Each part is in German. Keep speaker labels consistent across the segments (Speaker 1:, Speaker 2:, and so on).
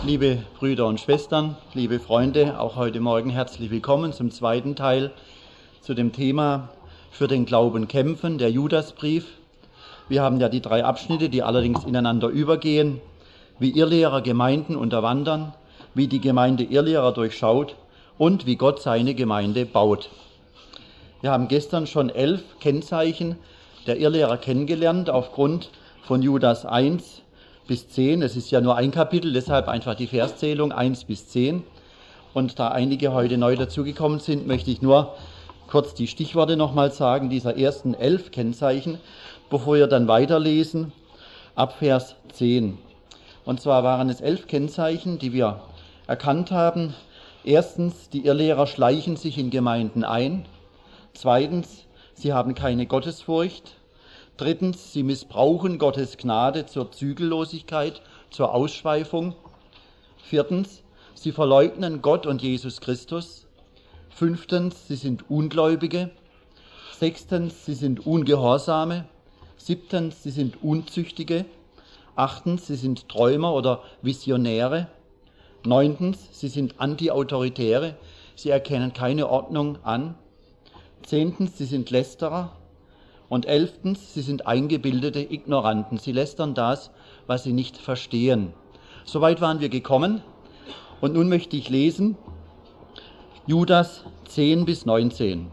Speaker 1: Liebe Brüder und Schwestern, liebe Freunde, auch heute Morgen herzlich willkommen zum zweiten Teil zu dem Thema Für den Glauben kämpfen, der Judasbrief. Wir haben ja die 3 Abschnitte, die allerdings ineinander übergehen, wie Irrlehrer Gemeinden unterwandern, wie die Gemeinde Irrlehrer durchschaut und wie Gott seine Gemeinde baut. Wir haben gestern schon 11 Kennzeichen der Irrlehrer kennengelernt aufgrund von Judas 1 bis 10. Es ist ja nur ein Kapitel, deshalb einfach die Verszählung 1 bis 10. Und da einige heute neu dazugekommen sind, möchte ich nur kurz die Stichworte nochmal sagen, dieser ersten 11 Kennzeichen, bevor wir dann weiterlesen, ab Vers 10. Und zwar waren es 11 Kennzeichen, die wir erkannt haben. Erstens, die Irrlehrer schleichen sich in Gemeinden ein. Zweitens, sie haben keine Gottesfurcht. Drittens, sie missbrauchen Gottes Gnade zur Zügellosigkeit, zur Ausschweifung. Viertens, sie verleugnen Gott und Jesus Christus. Fünftens, sie sind Ungläubige. Sechstens, sie sind Ungehorsame. Siebtens, sie sind Unzüchtige. Achtens, sie sind Träumer oder Visionäre. Neuntens, sie sind Antiautoritäre. Sie erkennen keine Ordnung an. Zehntens, sie sind Lästerer. Und 11. sie sind eingebildete Ignoranten. Sie lästern das, was sie nicht verstehen. Soweit waren wir gekommen. Und nun möchte ich lesen Judas 10 bis 19.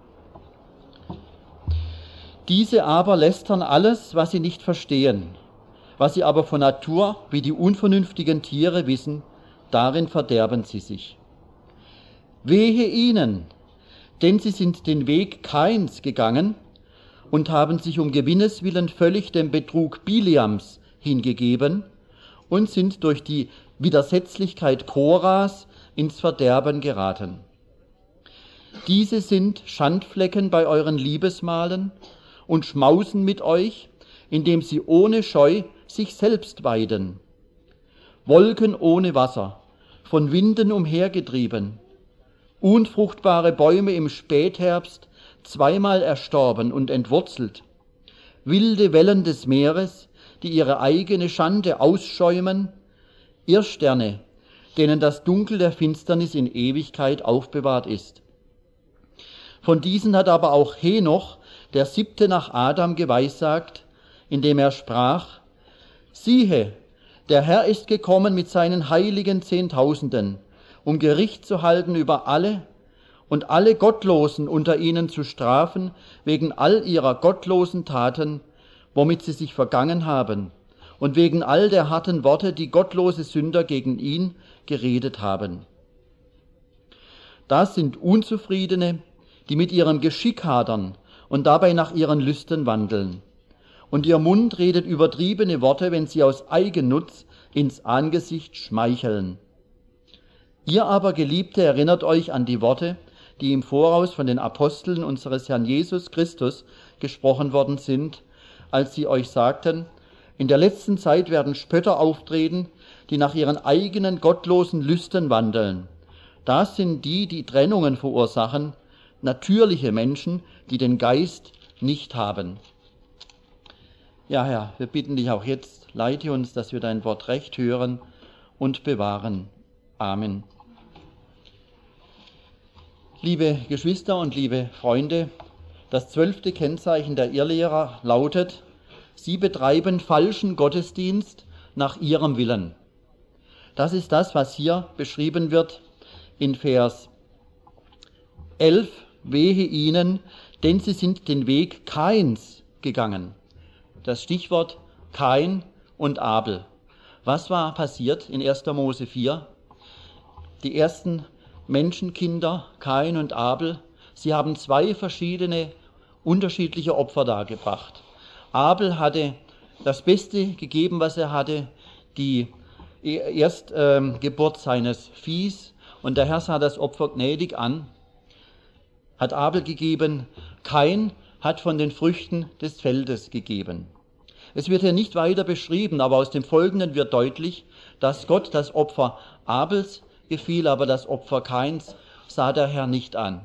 Speaker 1: Diese aber lästern alles, was sie nicht verstehen. Was sie aber von Natur wie die unvernünftigen Tiere wissen, darin verderben sie sich. Wehe ihnen, denn sie sind den Weg Kains gegangen und haben sich um Gewinnes willen völlig dem Betrug Biliams hingegeben und sind durch die Widersetzlichkeit Koras ins Verderben geraten. Diese sind Schandflecken bei euren Liebesmahlen und schmausen mit euch, indem sie ohne Scheu sich selbst weiden. Wolken ohne Wasser, von Winden umhergetrieben, unfruchtbare Bäume im Spätherbst, zweimal erstorben und entwurzelt, wilde Wellen des Meeres, die ihre eigene Schande ausschäumen, Irrsterne, denen das Dunkel der Finsternis in Ewigkeit aufbewahrt ist. Von diesen hat aber auch Henoch, der 7. nach Adam, geweissagt, indem er sprach: Siehe, der Herr ist gekommen mit seinen heiligen Zehntausenden, um Gericht zu halten über alle und alle Gottlosen unter ihnen zu strafen, wegen all ihrer gottlosen Taten, womit sie sich vergangen haben, und wegen all der harten Worte, die gottlose Sünder gegen ihn geredet haben. Das sind Unzufriedene, die mit ihrem Geschick hadern und dabei nach ihren Lüsten wandeln. Und ihr Mund redet übertriebene Worte, wenn sie aus Eigennutz ins Angesicht schmeicheln. Ihr aber, Geliebte, erinnert euch an die Worte, die im Voraus von den Aposteln unseres Herrn Jesus Christus gesprochen worden sind, als sie euch sagten: In der letzten Zeit werden Spötter auftreten, die nach ihren eigenen gottlosen Lüsten wandeln. Das sind die, die Trennungen verursachen, natürliche Menschen, die den Geist nicht haben. Ja, Herr, wir bitten dich auch jetzt, leite uns, dass wir dein Wort recht hören und bewahren. Amen. Liebe Geschwister und liebe Freunde, das 12. Kennzeichen der Irrlehrer lautet: Sie betreiben falschen Gottesdienst nach ihrem Willen. Das ist das, was hier beschrieben wird in Vers 11. Wehe ihnen, denn sie sind den Weg Kains gegangen. Das Stichwort Kain und Abel. Was war passiert in 1. Mose 4? Die ersten Menschenkinder, Kain und Abel, sie haben 2 verschiedene, unterschiedliche Opfer dargebracht. Abel hatte das Beste gegeben, was er hatte, die Erstgeburt seines Viehs, und der Herr sah das Opfer gnädig an, hat Abel gegeben. Kain hat von den Früchten des Feldes gegeben. Es wird hier nicht weiter beschrieben, aber aus dem Folgenden wird deutlich, dass Gott das Opfer Abels gefiel, aber das Opfer Kains sah der Herr nicht an.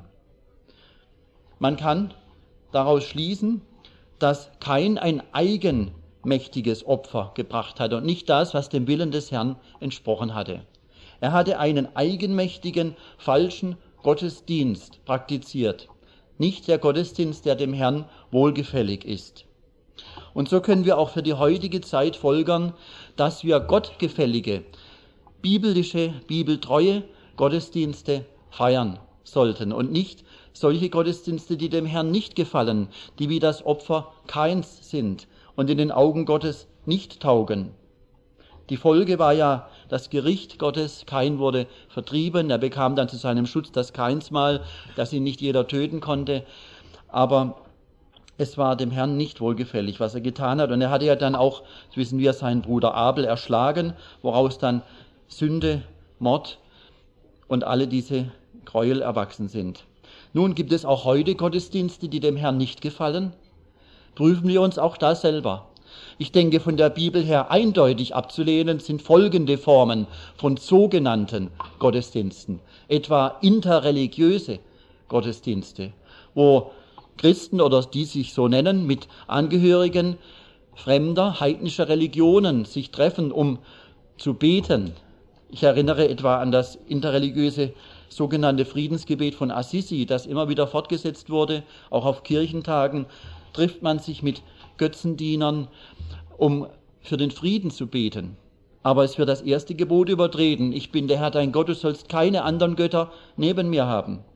Speaker 1: Man kann daraus schließen, dass Kain ein mächtiges Opfer gebracht hatte und nicht das, was dem Willen des Herrn entsprochen hatte. Er hatte einen eigenmächtigen, falschen Gottesdienst praktiziert, nicht der Gottesdienst, der dem Herrn wohlgefällig ist. Und so können wir auch für die heutige Zeit folgern, dass wir gottgefällige, biblische, bibeltreue Gottesdienste feiern sollten und nicht solche Gottesdienste, die dem Herrn nicht gefallen, die wie das Opfer Kains sind und in den Augen Gottes nicht taugen. Die Folge war ja das Gericht Gottes. Kain wurde vertrieben. Er bekam dann zu seinem Schutz das Kainsmal, das ihn nicht jeder töten konnte. Aber es war dem Herrn nicht wohlgefällig, was er getan hat. Und er hatte ja dann auch, das wissen wir, seinen Bruder Abel erschlagen, woraus dann Sünde, Mord und alle diese Gräuel erwachsen sind. Nun gibt es auch heute Gottesdienste, die dem Herrn nicht gefallen. Prüfen wir uns auch da selber. Ich denke, von der Bibel her eindeutig abzulehnen sind folgende Formen von sogenannten Gottesdiensten, etwa interreligiöse Gottesdienste, wo Christen oder die sich so nennen, mit Angehörigen fremder heidnischer Religionen sich treffen, um zu beten. Ich erinnere etwa an das interreligiöse sogenannte Friedensgebet von Assisi, das immer wieder fortgesetzt wurde. Auch auf Kirchentagen trifft man sich mit Götzendienern, um für den Frieden zu beten. Aber es wird das erste Gebot übertreten. Ich bin der Herr dein Gott, du sollst keine anderen Götter neben mir haben.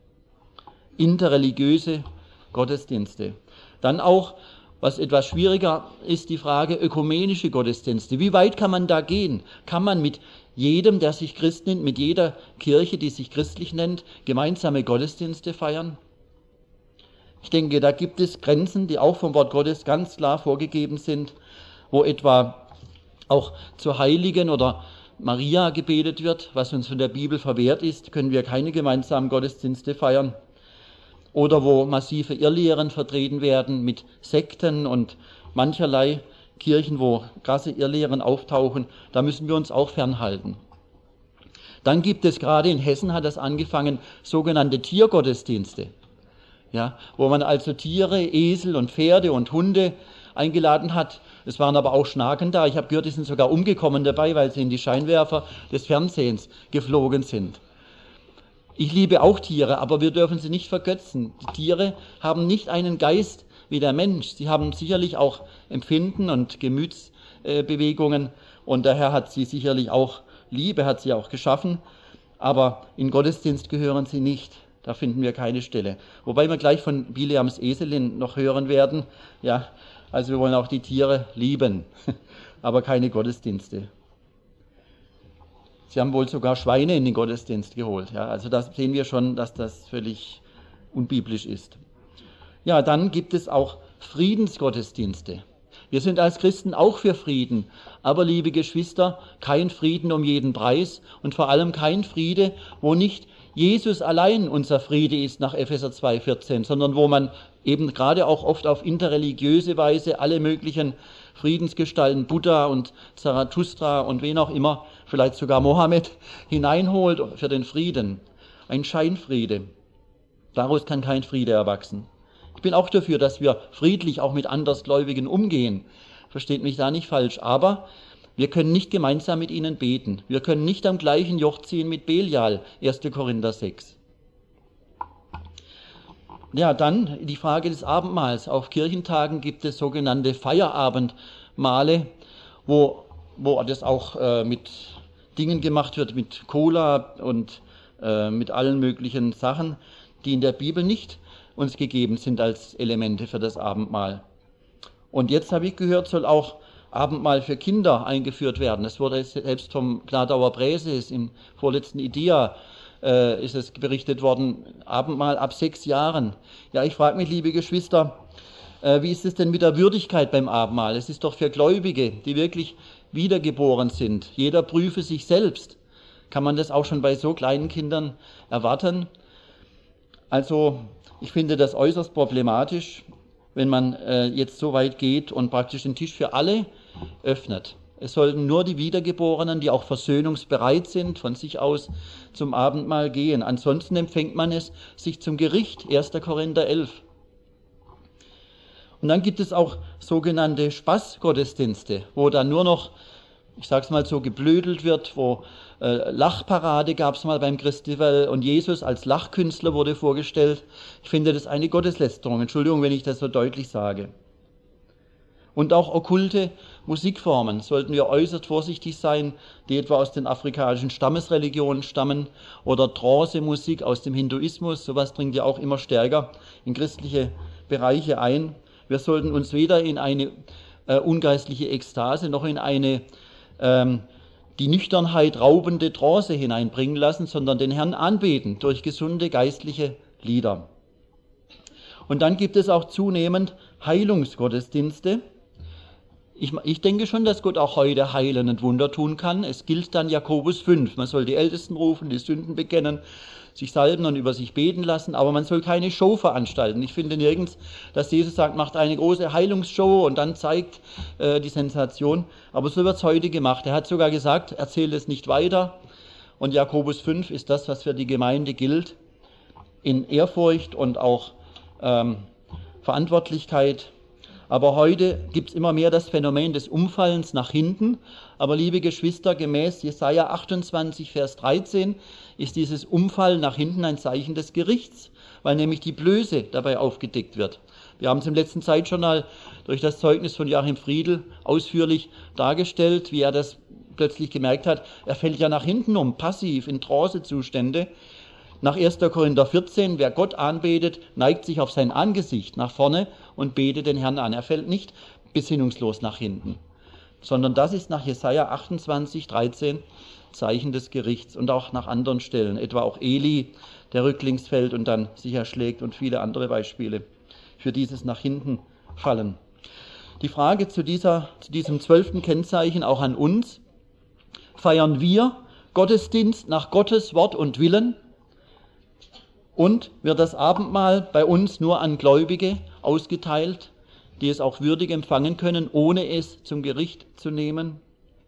Speaker 1: Interreligiöse Gottesdienste. Dann auch, was etwas schwieriger ist, die Frage ökumenische Gottesdienste. Wie weit kann man da gehen? Kann man mit jedem, der sich Christ nennt, mit jeder Kirche, die sich christlich nennt, gemeinsame Gottesdienste feiern? Ich denke, da gibt es Grenzen, die auch vom Wort Gottes ganz klar vorgegeben sind, wo etwa auch zu Heiligen oder Maria gebetet wird, was uns von der Bibel verwehrt ist, können wir keine gemeinsamen Gottesdienste feiern. Oder wo massive Irrlehren vertreten werden mit Sekten und mancherlei Kirchen, wo krasse Irrlehren auftauchen, da müssen wir uns auch fernhalten. Dann gibt es, gerade in Hessen hat das angefangen, sogenannte Tiergottesdienste, ja, wo man also Tiere, Esel und Pferde und Hunde eingeladen hat. Es waren aber auch Schnaken da. Ich habe gehört, die sind sogar umgekommen dabei, weil sie in die Scheinwerfer des Fernsehens geflogen sind. Ich liebe auch Tiere, aber wir dürfen sie nicht vergötzen. Die Tiere haben nicht einen Geist wie der Mensch. Sie haben sicherlich auch Empfinden und Gemütsbewegungen und der Herr hat sie sicherlich auch lieb, er hat sie auch geschaffen, aber in Gottesdienst gehören sie nicht. Da finden wir keine Stelle. Wobei wir gleich von Bileams Eselin noch hören werden. Ja, also wir wollen auch die Tiere lieben, aber keine Gottesdienste. Sie haben wohl sogar Schweine in den Gottesdienst geholt. Ja, also das sehen wir schon, dass das völlig unbiblisch ist. Ja, dann gibt es auch Friedensgottesdienste. Wir sind als Christen auch für Frieden, aber liebe Geschwister, kein Frieden um jeden Preis und vor allem kein Friede, wo nicht Jesus allein unser Friede ist nach Epheser 2,14, sondern wo man eben gerade auch oft auf interreligiöse Weise alle möglichen Friedensgestalten, Buddha und Zarathustra und wen auch immer, vielleicht sogar Mohammed, hineinholt für den Frieden. Ein Scheinfriede. Daraus kann kein Friede erwachsen. Ich bin auch dafür, dass wir friedlich auch mit Andersgläubigen umgehen. Versteht mich da nicht falsch. Aber wir können nicht gemeinsam mit ihnen beten. Wir können nicht am gleichen Joch ziehen mit Belial, 1. Korinther 6. Ja, dann die Frage des Abendmahls. Auf Kirchentagen gibt es sogenannte Feierabendmahle, wo das auch mit Dingen gemacht wird, mit Cola und mit allen möglichen Sachen, die in der Bibel nicht uns gegeben sind als Elemente für das Abendmahl. Und jetzt habe ich gehört, soll auch Abendmahl für Kinder eingeführt werden. Es wurde selbst vom Gladauer Präses im vorletzten IDEA ist es berichtet worden, Abendmahl ab 6 Jahren. Ja, ich frage mich, liebe Geschwister, wie ist es denn mit der Würdigkeit beim Abendmahl? Es ist doch für Gläubige, die wirklich wiedergeboren sind. Jeder prüfe sich selbst. Kann man das auch schon bei so kleinen Kindern erwarten? Also, ich finde das äußerst problematisch, wenn man jetzt so weit geht und praktisch den Tisch für alle öffnet. Es sollten nur die Wiedergeborenen, die auch versöhnungsbereit sind, von sich aus zum Abendmahl gehen. Ansonsten empfängt man es sich zum Gericht, 1. Korinther 11. Und dann gibt es auch sogenannte Spaßgottesdienste, wo dann nur noch, ich sag's mal so, geblödelt wird, wo Lachparade gab's mal beim Christival und Jesus als Lachkünstler wurde vorgestellt. Ich finde das eine Gotteslästerung. Entschuldigung, wenn ich das so deutlich sage. Und auch okkulte Musikformen sollten wir äußerst vorsichtig sein, die etwa aus den afrikanischen Stammesreligionen stammen, oder Trance-Musik aus dem Hinduismus. Sowas dringt ja auch immer stärker in christliche Bereiche ein. Wir sollten uns weder in eine ungeistliche Ekstase noch in eine die Nüchternheit raubende Trance hineinbringen lassen, sondern den Herrn anbeten durch gesunde geistliche Lieder. Und dann gibt es auch zunehmend Heilungsgottesdienste. Ich denke schon, dass Gott auch heute heilen und Wunder tun kann. Es gilt dann Jakobus 5. Man soll die Ältesten rufen, die Sünden bekennen, sich salben und über sich beten lassen, aber man soll keine Show veranstalten. Ich finde nirgends, dass Jesus sagt, macht eine große Heilungsshow und dann zeigt die Sensation. Aber so wird es heute gemacht. Er hat sogar gesagt, erzählt es nicht weiter. Und Jakobus 5 ist das, was für die Gemeinde gilt, in Ehrfurcht und auch Verantwortlichkeit. Aber heute gibt es immer mehr das Phänomen des Umfallens nach hinten. Aber liebe Geschwister, gemäß Jesaja 28, Vers 13 ist dieses Umfallen nach hinten ein Zeichen des Gerichts, weil nämlich die Blöße dabei aufgedeckt wird. Wir haben es im letzten Zeitjournal durch das Zeugnis von Joachim Friedl ausführlich dargestellt, wie er das plötzlich gemerkt hat. Er fällt ja nach hinten um, passiv, in Trancezustände. Nach 1. Korinther 14, wer Gott anbetet, neigt sich auf sein Angesicht nach vorne und betet den Herrn an. Er fällt nicht besinnungslos nach hinten, sondern das ist nach Jesaja 28, 13 Zeichen des Gerichts und auch nach anderen Stellen, etwa auch Eli, der rücklings fällt und dann sich erschlägt und viele andere Beispiele für dieses nach hinten fallen. Die Frage zu diesem 12. Kennzeichen auch an uns: Feiern wir Gottesdienst nach Gottes Wort und Willen? Und wird das Abendmahl bei uns nur an Gläubige ausgeteilt, die es auch würdig empfangen können, ohne es zum Gericht zu nehmen?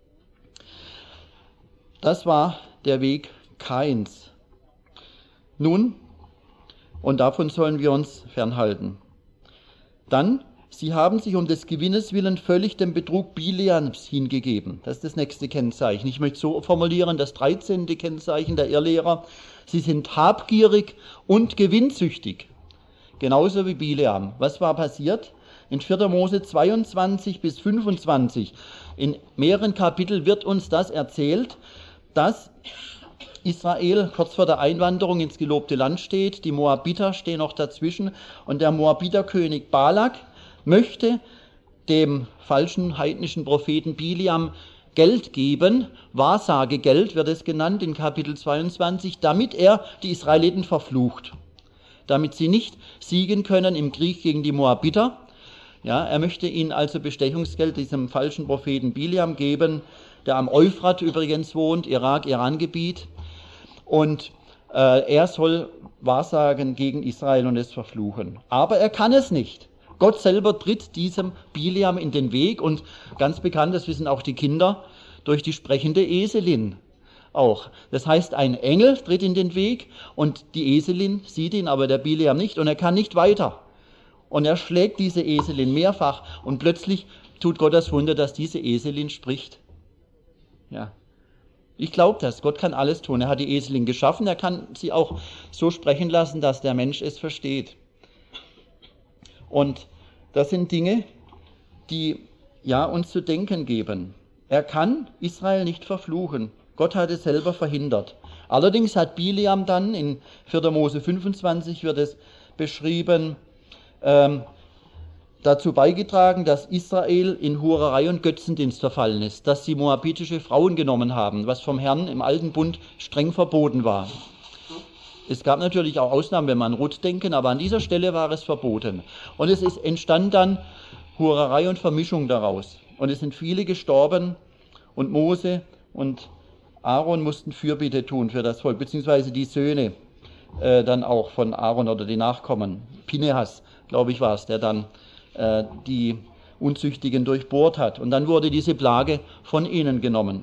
Speaker 1: Das war der Weg Kains. Nun, und davon sollen wir uns fernhalten. Dann, sie haben sich um des Gewinnes willen völlig dem Betrug Bileams hingegeben. Das ist das nächste Kennzeichen. Ich möchte so formulieren, das 13. Kennzeichen der Irrlehrer: Sie sind habgierig und gewinnsüchtig, genauso wie Bileam. Was war passiert? In 4. Mose 22 bis 25, in mehreren Kapiteln wird uns das erzählt, dass Israel kurz vor der Einwanderung ins gelobte Land steht, die Moabiter stehen noch dazwischen und der Moabiterkönig Balak möchte dem falschen heidnischen Propheten Bileam Geld geben, Wahrsagegeld wird es genannt in Kapitel 22, damit er die Israeliten verflucht, damit sie nicht siegen können im Krieg gegen die Moabiter. Ja, er möchte ihnen also Bestechungsgeld diesem falschen Propheten Bileam geben, der am Euphrat übrigens wohnt, Irak-Iran-Gebiet, und er soll Wahrsagen gegen Israel und es verfluchen. Aber er kann es nicht. Gott selber tritt diesem Bileam in den Weg und ganz bekannt, das wissen auch die Kinder, durch die sprechende Eselin auch. Das heißt, ein Engel tritt in den Weg und die Eselin sieht ihn, aber der Bileam nicht und er kann nicht weiter. Und er schlägt diese Eselin mehrfach und plötzlich tut Gott das Wunder, dass diese Eselin spricht. Ja. Ich glaube das. Gott kann alles tun. Er hat die Eselin geschaffen, er kann sie auch so sprechen lassen, dass der Mensch es versteht. Und das sind Dinge, die ja uns zu denken geben. Er kann Israel nicht verfluchen. Gott hat es selber verhindert. Allerdings hat Bileam dann, in 4. Mose 25 wird es beschrieben, dazu beigetragen, dass Israel in Hurerei und Götzendienst verfallen ist, dass sie moabitische Frauen genommen haben, was vom Herrn im Alten Bund streng verboten war. Es gab natürlich auch Ausnahmen, wenn man an Ruth denken, aber an dieser Stelle war es verboten. Und es entstand dann Hurerei und Vermischung daraus. Und es sind viele gestorben und Mose und Aaron mussten Fürbitte tun für das Volk, beziehungsweise die Söhne dann auch von Aaron oder die Nachkommen. Pinehas, glaube ich, war es, der dann die Unzüchtigen durchbohrt hat. Und dann wurde diese Plage von ihnen genommen.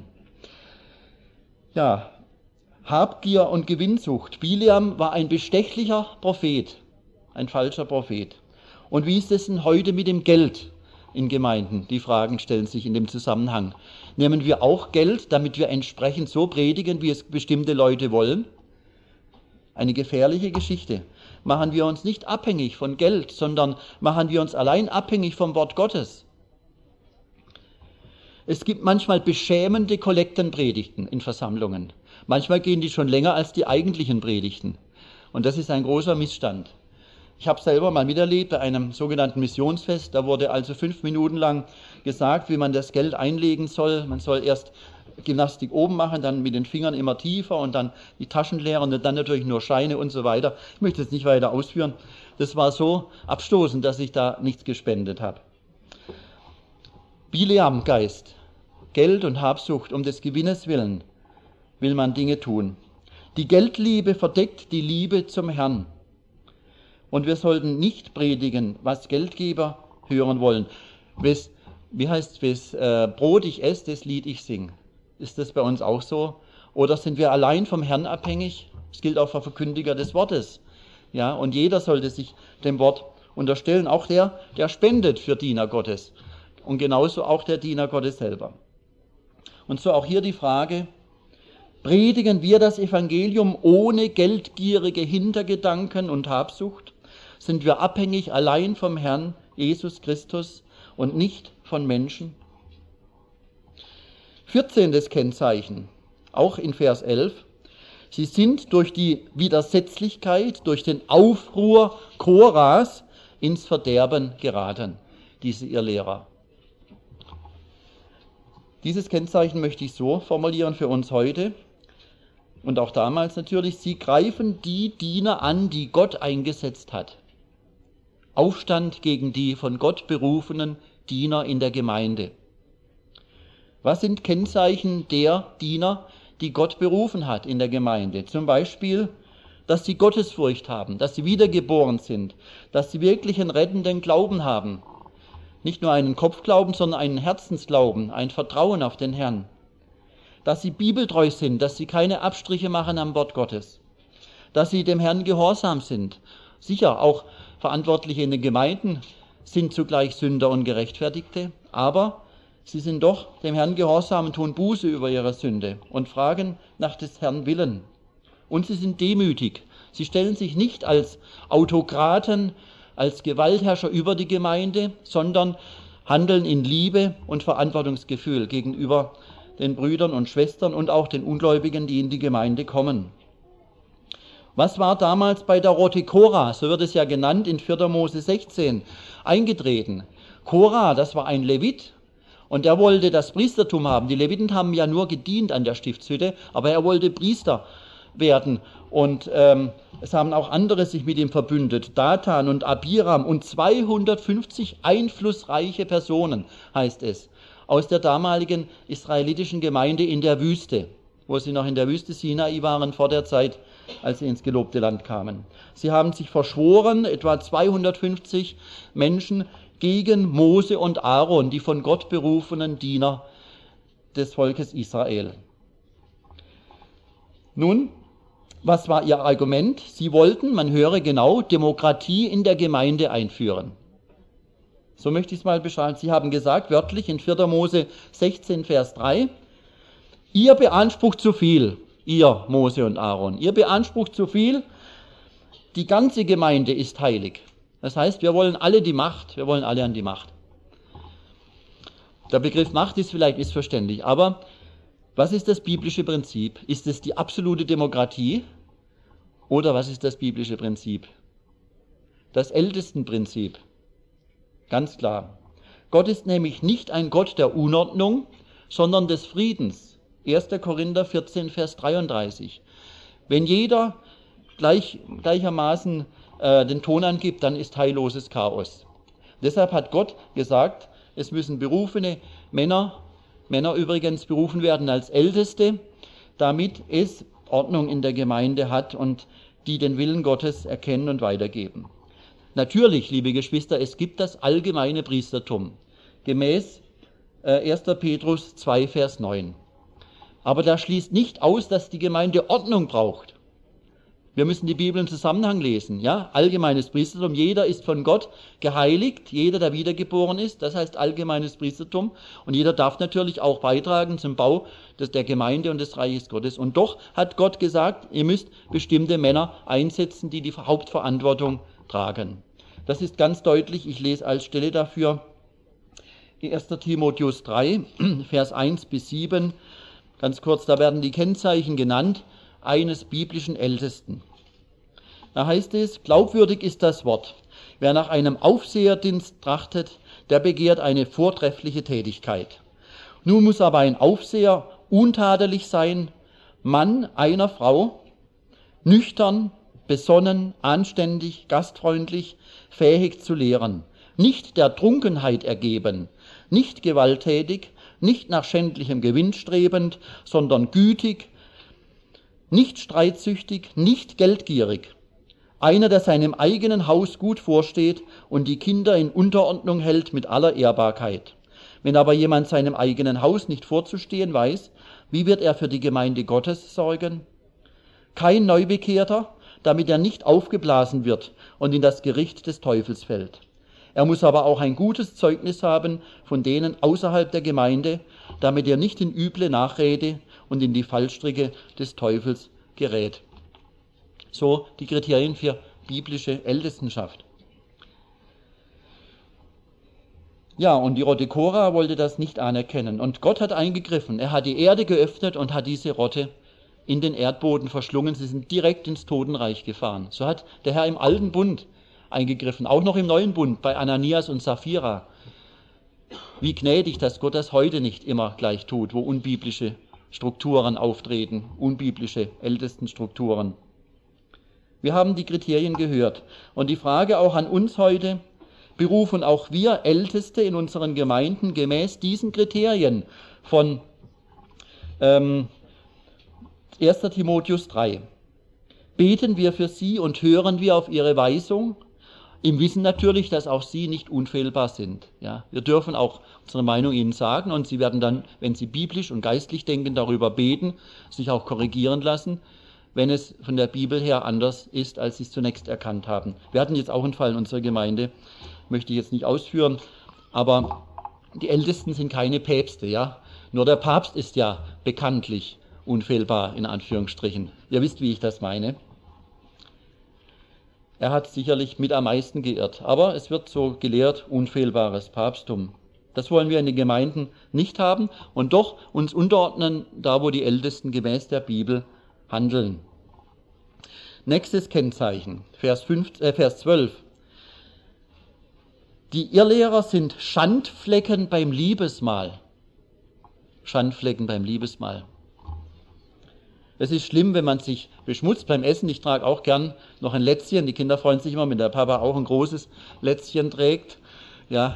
Speaker 1: Ja, Habgier und Gewinnsucht. Bileam war ein bestechlicher Prophet, ein falscher Prophet. Und wie ist es denn heute mit dem Geld in Gemeinden? Die Fragen stellen sich in dem Zusammenhang. Nehmen wir auch Geld, damit wir entsprechend so predigen, wie es bestimmte Leute wollen? Eine gefährliche Geschichte. Machen wir uns nicht abhängig von Geld, sondern machen wir uns allein abhängig vom Wort Gottes. Es gibt manchmal beschämende Kollektenpredigten in Versammlungen. Manchmal gehen die schon länger als die eigentlichen Predigten. Und das ist ein großer Missstand. Ich habe selber mal miterlebt bei einem sogenannten Missionsfest. Da wurde also 5 Minuten lang gesagt, wie man das Geld einlegen soll. Man soll erst Gymnastik oben machen, dann mit den Fingern immer tiefer und dann die Taschen leeren und dann natürlich nur Scheine und so weiter. Ich möchte es nicht weiter ausführen. Das war so abstoßend, dass ich da nichts gespendet habe. Bileam-Geist, Geld und Habsucht um des Gewinnes willen, will man Dinge tun. Die Geldliebe verdeckt die Liebe zum Herrn. Und wir sollten nicht predigen, was Geldgeber hören wollen. Wes Brot ich esse, das Lied ich sing. Ist das bei uns auch so? Oder sind wir allein vom Herrn abhängig? Das gilt auch für Verkündiger des Wortes. Ja, und jeder sollte sich dem Wort unterstellen, auch der spendet für Diener Gottes. Und genauso auch der Diener Gottes selber. Und so auch hier die Frage, predigen wir das Evangelium ohne geldgierige Hintergedanken und Habsucht? Sind wir abhängig allein vom Herrn Jesus Christus und nicht von Menschen? 14. Kennzeichen, auch in Vers 11. Sie sind durch die Widersetzlichkeit, durch den Aufruhr Koras ins Verderben geraten, diese Irrlehrer. Dieses Kennzeichen möchte ich so formulieren für uns heute und auch damals natürlich. Sie greifen die Diener an, die Gott eingesetzt hat. Aufstand gegen die von Gott berufenen Diener in der Gemeinde. Was sind Kennzeichen der Diener, die Gott berufen hat in der Gemeinde? Zum Beispiel, dass sie Gottesfurcht haben, dass sie wiedergeboren sind, dass sie wirklich einen rettenden Glauben haben. Nicht nur einen Kopfglauben, sondern einen Herzensglauben, ein Vertrauen auf den Herrn. Dass sie bibeltreu sind, dass sie keine Abstriche machen am Wort Gottes. Dass sie dem Herrn gehorsam sind. Sicher, auch Verantwortliche in den Gemeinden sind zugleich Sünder und Gerechtfertigte, aber sie sind doch dem Herrn gehorsam und tun Buße über ihre Sünde und fragen nach des Herrn Willen. Und sie sind demütig. Sie stellen sich nicht als Autokraten, als Gewaltherrscher über die Gemeinde, sondern handeln in Liebe und Verantwortungsgefühl gegenüber den Brüdern und Schwestern und auch den Ungläubigen, die in die Gemeinde kommen. Was war damals bei der Rote Korah, so wird es ja genannt in 4. Mose 16, eingetreten? Korah, das war ein Levit und er wollte das Priestertum haben. Die Leviten haben ja nur gedient an der Stiftshütte, aber er wollte Priester werden. Und es haben auch andere sich mit ihm verbündet, Datan und Abiram und 250 einflussreiche Personen, heißt es, aus der damaligen israelitischen Gemeinde in der Wüste, wo sie noch in der Wüste Sinai waren vor der Zeit, als sie ins gelobte Land kamen. Sie haben sich verschworen, etwa 250 Menschen, gegen Mose und Aaron, die von Gott berufenen Diener des Volkes Israel. Nun, was war ihr Argument? Sie wollten, man höre genau, Demokratie in der Gemeinde einführen. So möchte ich es mal beschreiben. Sie haben gesagt, wörtlich in 4. Mose 16, Vers 3, ihr beansprucht zu viel, ihr Mose und Aaron, ihr beansprucht zu viel, die ganze Gemeinde ist heilig. Das heißt, wir wollen alle die Macht, wir wollen alle an die Macht. Der Begriff Macht ist vielleicht missverständlich, aber was ist das biblische Prinzip? Ist es die absolute Demokratie oder was ist das biblische Prinzip? Das Ältestenprinzip. Ganz klar. Gott ist nämlich nicht ein Gott der Unordnung, sondern des Friedens. 1. Korinther 14, Vers 33. Wenn jeder gleichermaßen den Ton angibt, dann ist heilloses Chaos. Deshalb hat Gott gesagt, es müssen berufene Männer übrigens berufen werden als Älteste, damit es Ordnung in der Gemeinde hat und die den Willen Gottes erkennen und weitergeben. Natürlich, liebe Geschwister, es gibt das allgemeine Priestertum, gemäß 1. Petrus 2, Vers 9. Aber das schließt nicht aus, dass die Gemeinde Ordnung braucht. Wir müssen die Bibel im Zusammenhang lesen. Ja? Allgemeines Priestertum. Jeder ist von Gott geheiligt. Jeder, der wiedergeboren ist. Das heißt allgemeines Priestertum. Und jeder darf natürlich auch beitragen zum Bau der Gemeinde und des Reiches Gottes. Und doch hat Gott gesagt, ihr müsst bestimmte Männer einsetzen, die die Hauptverantwortung tragen. Das ist ganz deutlich. Ich lese als Stelle dafür 1. Timotheus 3, Vers 1 bis 7. Ganz kurz, da werden die Kennzeichen genannt eines biblischen Ältesten. Da heißt es, glaubwürdig ist das Wort. Wer nach einem Aufseherdienst trachtet, der begehrt eine vortreffliche Tätigkeit. Nun muss aber ein Aufseher untadelig sein, Mann einer Frau, nüchtern, besonnen, anständig, gastfreundlich, fähig zu lehren, nicht der Trunkenheit ergeben, nicht gewalttätig, nicht nach schändlichem Gewinn strebend, sondern gütig, nicht streitsüchtig, nicht geldgierig. Einer, der seinem eigenen Haus gut vorsteht und die Kinder in Unterordnung hält mit aller Ehrbarkeit. Wenn aber jemand seinem eigenen Haus nicht vorzustehen weiß, wie wird er für die Gemeinde Gottes sorgen? Kein Neubekehrter, damit er nicht aufgeblasen wird und in das Gericht des Teufels fällt. Er muss aber auch ein gutes Zeugnis haben von denen außerhalb der Gemeinde, damit er nicht in üble Nachrede und in die Fallstricke des Teufels gerät. So die Kriterien für biblische Ältestenschaft. Ja, und die Rotte Korah wollte das nicht anerkennen. Und Gott hat eingegriffen. Er hat die Erde geöffnet und hat diese Rotte in den Erdboden verschlungen. Sie sind direkt ins Totenreich gefahren. So hat der Herr im Alten Bund eingegriffen, auch noch im Neuen Bund, bei Ananias und Sapphira. Wie gnädig, dass Gott das heute nicht immer gleich tut, wo unbiblische Strukturen auftreten, unbiblische Ältestenstrukturen. Wir haben die Kriterien gehört. Und die Frage auch an uns heute, berufen auch wir Älteste in unseren Gemeinden gemäß diesen Kriterien von 1. Timotheus 3. Beten wir für sie und hören wir auf ihre Weisung, im Wissen natürlich, dass auch sie nicht unfehlbar sind. Ja, wir dürfen auch unsere Meinung ihnen sagen und sie werden dann, wenn sie biblisch und geistlich denken, darüber beten, sich auch korrigieren lassen, wenn es von der Bibel her anders ist, als sie es zunächst erkannt haben. Wir hatten jetzt auch einen Fall in unserer Gemeinde, möchte ich jetzt nicht ausführen, aber die Ältesten sind keine Päpste, ja. Nur der Papst ist ja bekanntlich unfehlbar, in Anführungsstrichen. Ihr wisst, wie ich das meine. Er hat sicherlich mit am meisten geirrt, aber es wird so gelehrt, unfehlbares Papsttum. Das wollen wir in den Gemeinden nicht haben und doch uns unterordnen, da wo die Ältesten gemäß der Bibel handeln. Nächstes Kennzeichen, Vers 12. Die Irrlehrer sind Schandflecken beim Liebesmahl. Schandflecken beim Liebesmahl. Es ist schlimm, wenn man sich beschmutzt beim Essen. Ich trage auch gern noch ein Lätzchen. Die Kinder freuen sich immer, wenn der Papa auch ein großes Lätzchen trägt. Ja.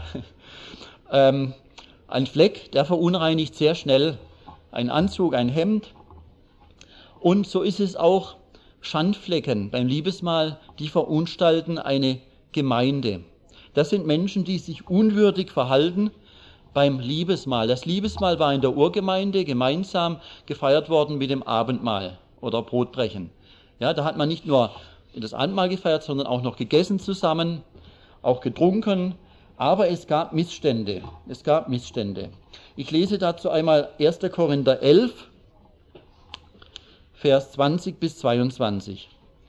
Speaker 1: Ein Fleck, der verunreinigt sehr schnell einen Anzug, ein Hemd. Und so ist es auch Schandflecken beim Liebesmahl, die verunstalten eine Gemeinde. Das sind Menschen, die sich unwürdig verhalten beim Liebesmahl. Das Liebesmahl war in der Urgemeinde gemeinsam gefeiert worden mit dem Abendmahl oder Brotbrechen. Ja, da hat man nicht nur das Abendmahl gefeiert, sondern auch noch gegessen zusammen, auch getrunken. Aber es gab Missstände. Ich lese dazu einmal 1. Korinther 11, Vers 20 bis 22.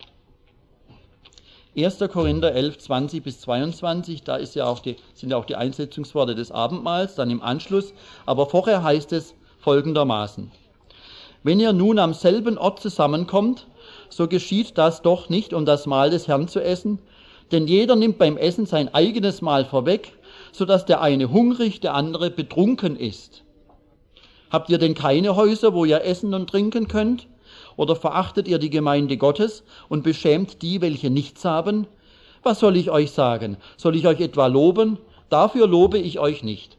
Speaker 1: 1. Korinther 11, 20 bis 22, da sind ja auch die Einsetzungsworte des Abendmahls, dann im Anschluss. Aber vorher heißt es folgendermaßen: Wenn ihr nun am selben Ort zusammenkommt, so geschieht das doch nicht, um das Mahl des Herrn zu essen, denn jeder nimmt beim Essen sein eigenes Mahl vorweg, sodass der eine hungrig, der andere betrunken ist. Habt ihr denn keine Häuser, wo ihr essen und trinken könnt? Oder verachtet ihr die Gemeinde Gottes und beschämt die, welche nichts haben? Was soll ich euch sagen? Soll ich euch etwa loben? Dafür lobe ich euch nicht.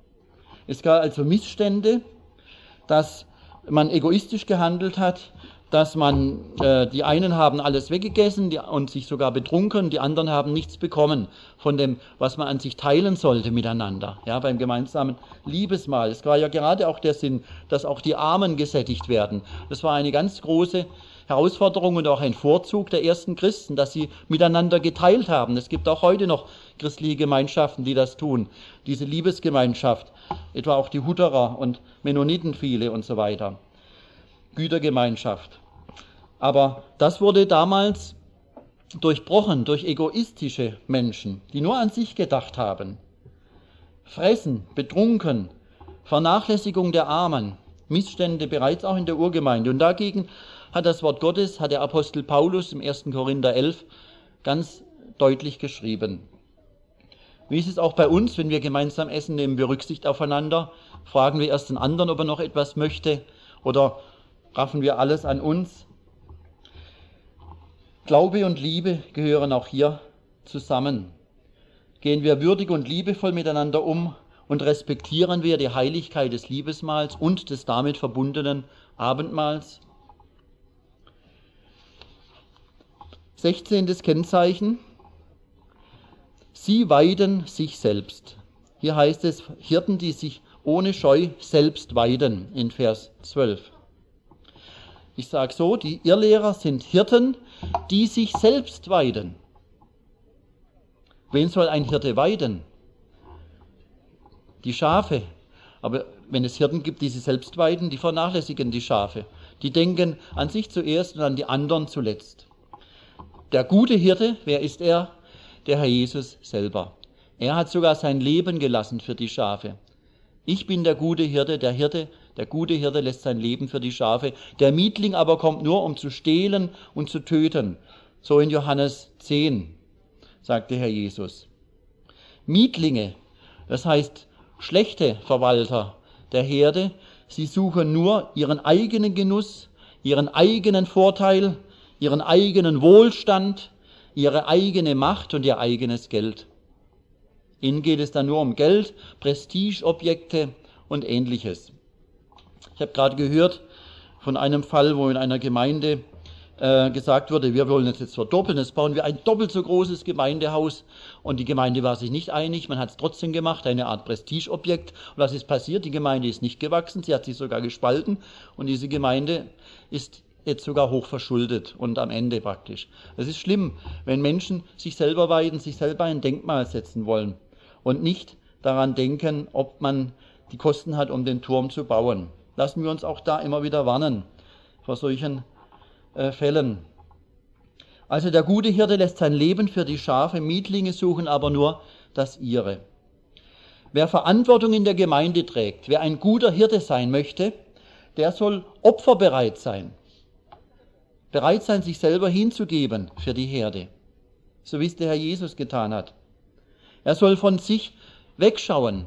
Speaker 1: Es gab also Missstände, dass man egoistisch gehandelt hat, dass die einen haben alles weggegessen und sich sogar betrunken, die anderen haben nichts bekommen von dem, was man an sich teilen sollte miteinander, ja, beim gemeinsamen Liebesmahl. Es war ja gerade auch der Sinn, dass auch die Armen gesättigt werden. Das war eine ganz große Herausforderung und auch ein Vorzug der ersten Christen, dass sie miteinander geteilt haben. Es gibt auch heute noch christliche Gemeinschaften, die das tun, diese Liebesgemeinschaft, etwa auch die Hutterer und Mennoniten viele und so weiter. Gütergemeinschaft. Aber das wurde damals durchbrochen durch egoistische Menschen, die nur an sich gedacht haben. Fressen, betrunken, Vernachlässigung der Armen, Missstände bereits auch in der Urgemeinde. Und dagegen hat das Wort Gottes, hat der Apostel Paulus im 1. Korinther 11 ganz deutlich geschrieben. Wie ist es auch bei uns, wenn wir gemeinsam essen, nehmen wir Rücksicht aufeinander, fragen wir erst den anderen, ob er noch etwas möchte, oder raffen wir alles an uns? Glaube und Liebe gehören auch hier zusammen. Gehen wir würdig und liebevoll miteinander um und respektieren wir die Heiligkeit des Liebesmahls und des damit verbundenen Abendmahls? 16. Kennzeichen. Sie weiden sich selbst. Hier heißt es Hirten, die sich ohne Scheu selbst weiden, in Vers 12. Ich sage so, die Irrlehrer sind Hirten, die sich selbst weiden. Wen soll ein Hirte weiden? Die Schafe. Aber wenn es Hirten gibt, die sich selbst weiden, die vernachlässigen die Schafe. Die denken an sich zuerst und an die anderen zuletzt. Der gute Hirte, wer ist er? Der Herr Jesus selber. Er hat sogar sein Leben gelassen für die Schafe. Ich bin der gute Hirte, der gute Hirte lässt sein Leben für die Schafe. Der Mietling aber kommt nur, um zu stehlen und zu töten. So in Johannes 10, sagte Herr Jesus. Mietlinge, das heißt schlechte Verwalter der Herde, sie suchen nur ihren eigenen Genuss, ihren eigenen Vorteil, ihren eigenen Wohlstand, ihre eigene Macht und ihr eigenes Geld. Ihnen geht es dann nur um Geld, Prestigeobjekte und Ähnliches. Ich habe gerade gehört von einem Fall, wo in einer Gemeinde gesagt wurde, wir wollen es jetzt verdoppeln, jetzt bauen wir ein doppelt so großes Gemeindehaus. Und die Gemeinde war sich nicht einig, man hat es trotzdem gemacht, eine Art Prestigeobjekt. Und was ist passiert? Die Gemeinde ist nicht gewachsen, sie hat sich sogar gespalten und diese Gemeinde ist jetzt sogar hochverschuldet und am Ende praktisch. Es ist schlimm, wenn Menschen sich selber weiden, sich selber ein Denkmal setzen wollen und nicht daran denken, ob man die Kosten hat, um den Turm zu bauen. Lassen wir uns auch da immer wieder warnen vor solchen Fällen. Also der gute Hirte lässt sein Leben für die Schafe, Mietlinge suchen aber nur das ihre. Wer Verantwortung in der Gemeinde trägt, wer ein guter Hirte sein möchte, der soll opferbereit sein. Bereit sein, sich selber hinzugeben für die Herde, so wie es der Herr Jesus getan hat. Er soll von sich wegschauen.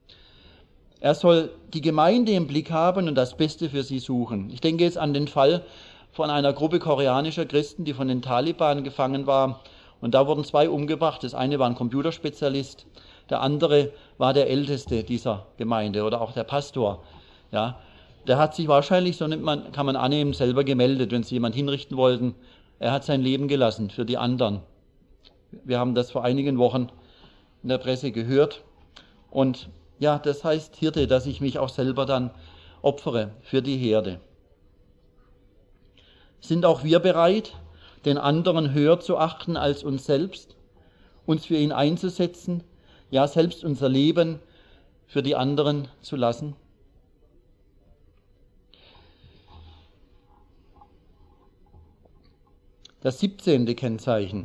Speaker 1: Er soll die Gemeinde im Blick haben und das Beste für sie suchen. Ich denke jetzt an den Fall von einer Gruppe koreanischer Christen, die von den Taliban gefangen war. Und da wurden 2 umgebracht. Das eine war ein Computerspezialist, der andere war der Älteste dieser Gemeinde oder auch der Pastor. Ja, der hat sich wahrscheinlich, so kann man annehmen, selber gemeldet, wenn sie jemand hinrichten wollten. Er hat sein Leben gelassen für die anderen. Wir haben das vor einigen Wochen in der Presse gehört. Und ja, das heißt Hirte, dass ich mich auch selber dann opfere für die Herde. Sind auch wir bereit, den anderen höher zu achten als uns selbst, uns für ihn einzusetzen, ja selbst unser Leben für die anderen zu lassen? Das 17. Kennzeichen.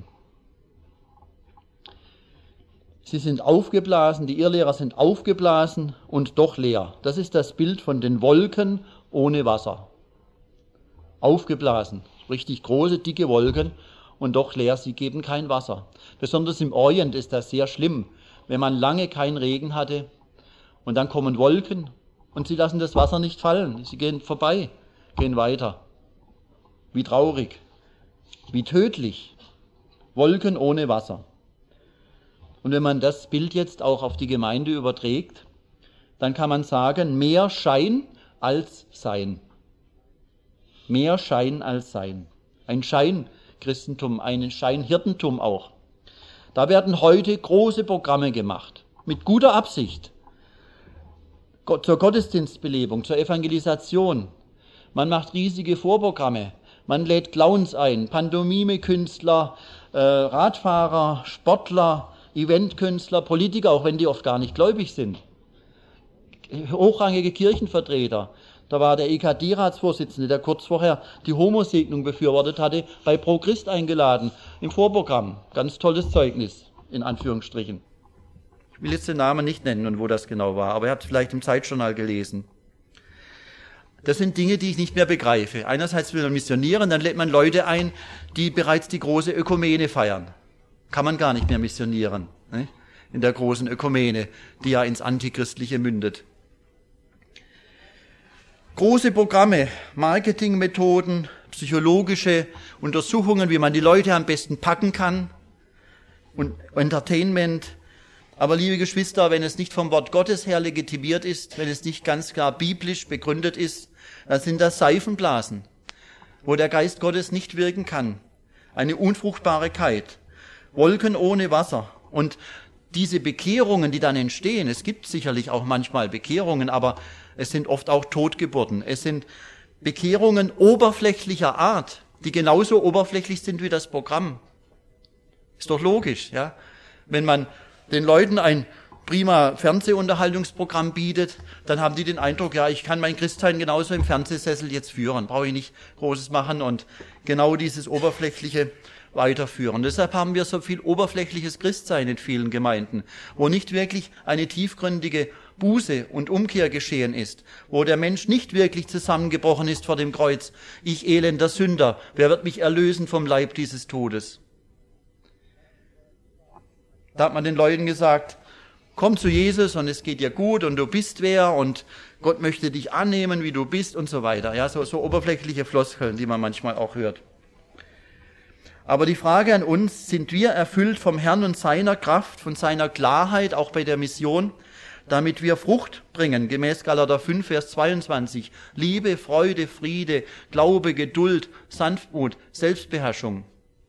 Speaker 1: Sie sind aufgeblasen, die Irrlehrer sind aufgeblasen und doch leer. Das ist das Bild von den Wolken ohne Wasser. Aufgeblasen, richtig große, dicke Wolken und doch leer, sie geben kein Wasser. Besonders im Orient ist das sehr schlimm, wenn man lange keinen Regen hatte und dann kommen Wolken und sie lassen das Wasser nicht fallen. Sie gehen vorbei, gehen weiter. Wie traurig, wie tödlich. Wolken ohne Wasser. Und wenn man das Bild jetzt auch auf die Gemeinde überträgt, dann kann man sagen, mehr Schein als Sein. Mehr Schein als Sein. Ein Scheinchristentum, ein Scheinhirtentum auch. Da werden heute große Programme gemacht, mit guter Absicht. Zur Gottesdienstbelebung, zur Evangelisation. Man macht riesige Vorprogramme. Man lädt Clowns ein, Pantomime-Künstler, Radfahrer, Sportler, Eventkünstler, Politiker, auch wenn die oft gar nicht gläubig sind. Hochrangige Kirchenvertreter. Da war der EKD-Ratsvorsitzende, der kurz vorher die Homosegnung befürwortet hatte, bei Pro Christ eingeladen, im Vorprogramm. Ganz tolles Zeugnis, in Anführungsstrichen. Ich will jetzt den Namen nicht nennen und wo das genau war, aber ihr habt es vielleicht im Zeitjournal gelesen. Das sind Dinge, die ich nicht mehr begreife. Einerseits will man missionieren, dann lädt man Leute ein, die bereits die große Ökumene feiern. Kann man gar nicht mehr missionieren, ne? In der großen Ökumene, die ja ins Antichristliche mündet. Große Programme, Marketingmethoden, psychologische Untersuchungen, wie man die Leute am besten packen kann und Entertainment. Aber liebe Geschwister, wenn es nicht vom Wort Gottes her legitimiert ist, wenn es nicht ganz klar biblisch begründet ist, dann sind das Seifenblasen, wo der Geist Gottes nicht wirken kann. Eine Unfruchtbarkeit, Wolken ohne Wasser. Und diese Bekehrungen, die dann entstehen, es gibt sicherlich auch manchmal Bekehrungen, aber es sind oft auch Totgeburten. Es sind Bekehrungen oberflächlicher Art, die genauso oberflächlich sind wie das Programm. Ist doch logisch, ja? Wenn man den Leuten ein prima Fernsehunterhaltungsprogramm bietet, dann haben die den Eindruck, ja, ich kann mein Christsein genauso im Fernsehsessel jetzt führen, brauche ich nicht Großes machen und genau dieses Oberflächliche weiterführen. Deshalb haben wir so viel oberflächliches Christsein in vielen Gemeinden, wo nicht wirklich eine tiefgründige Buße und Umkehr geschehen ist, wo der Mensch nicht wirklich zusammengebrochen ist vor dem Kreuz. Ich elender Sünder, wer wird mich erlösen vom Leib dieses Todes? Da hat man den Leuten gesagt, komm zu Jesus und es geht dir gut und du bist wer und Gott möchte dich annehmen, wie du bist und so weiter. Ja, so oberflächliche Floskeln, die man manchmal auch hört. Aber die Frage an uns, sind wir erfüllt vom Herrn und seiner Kraft, von seiner Klarheit, auch bei der Mission, damit wir Frucht bringen, gemäß Galater 5, Vers 22. Liebe, Freude, Friede, Glaube, Geduld, Sanftmut, Selbstbeherrschung.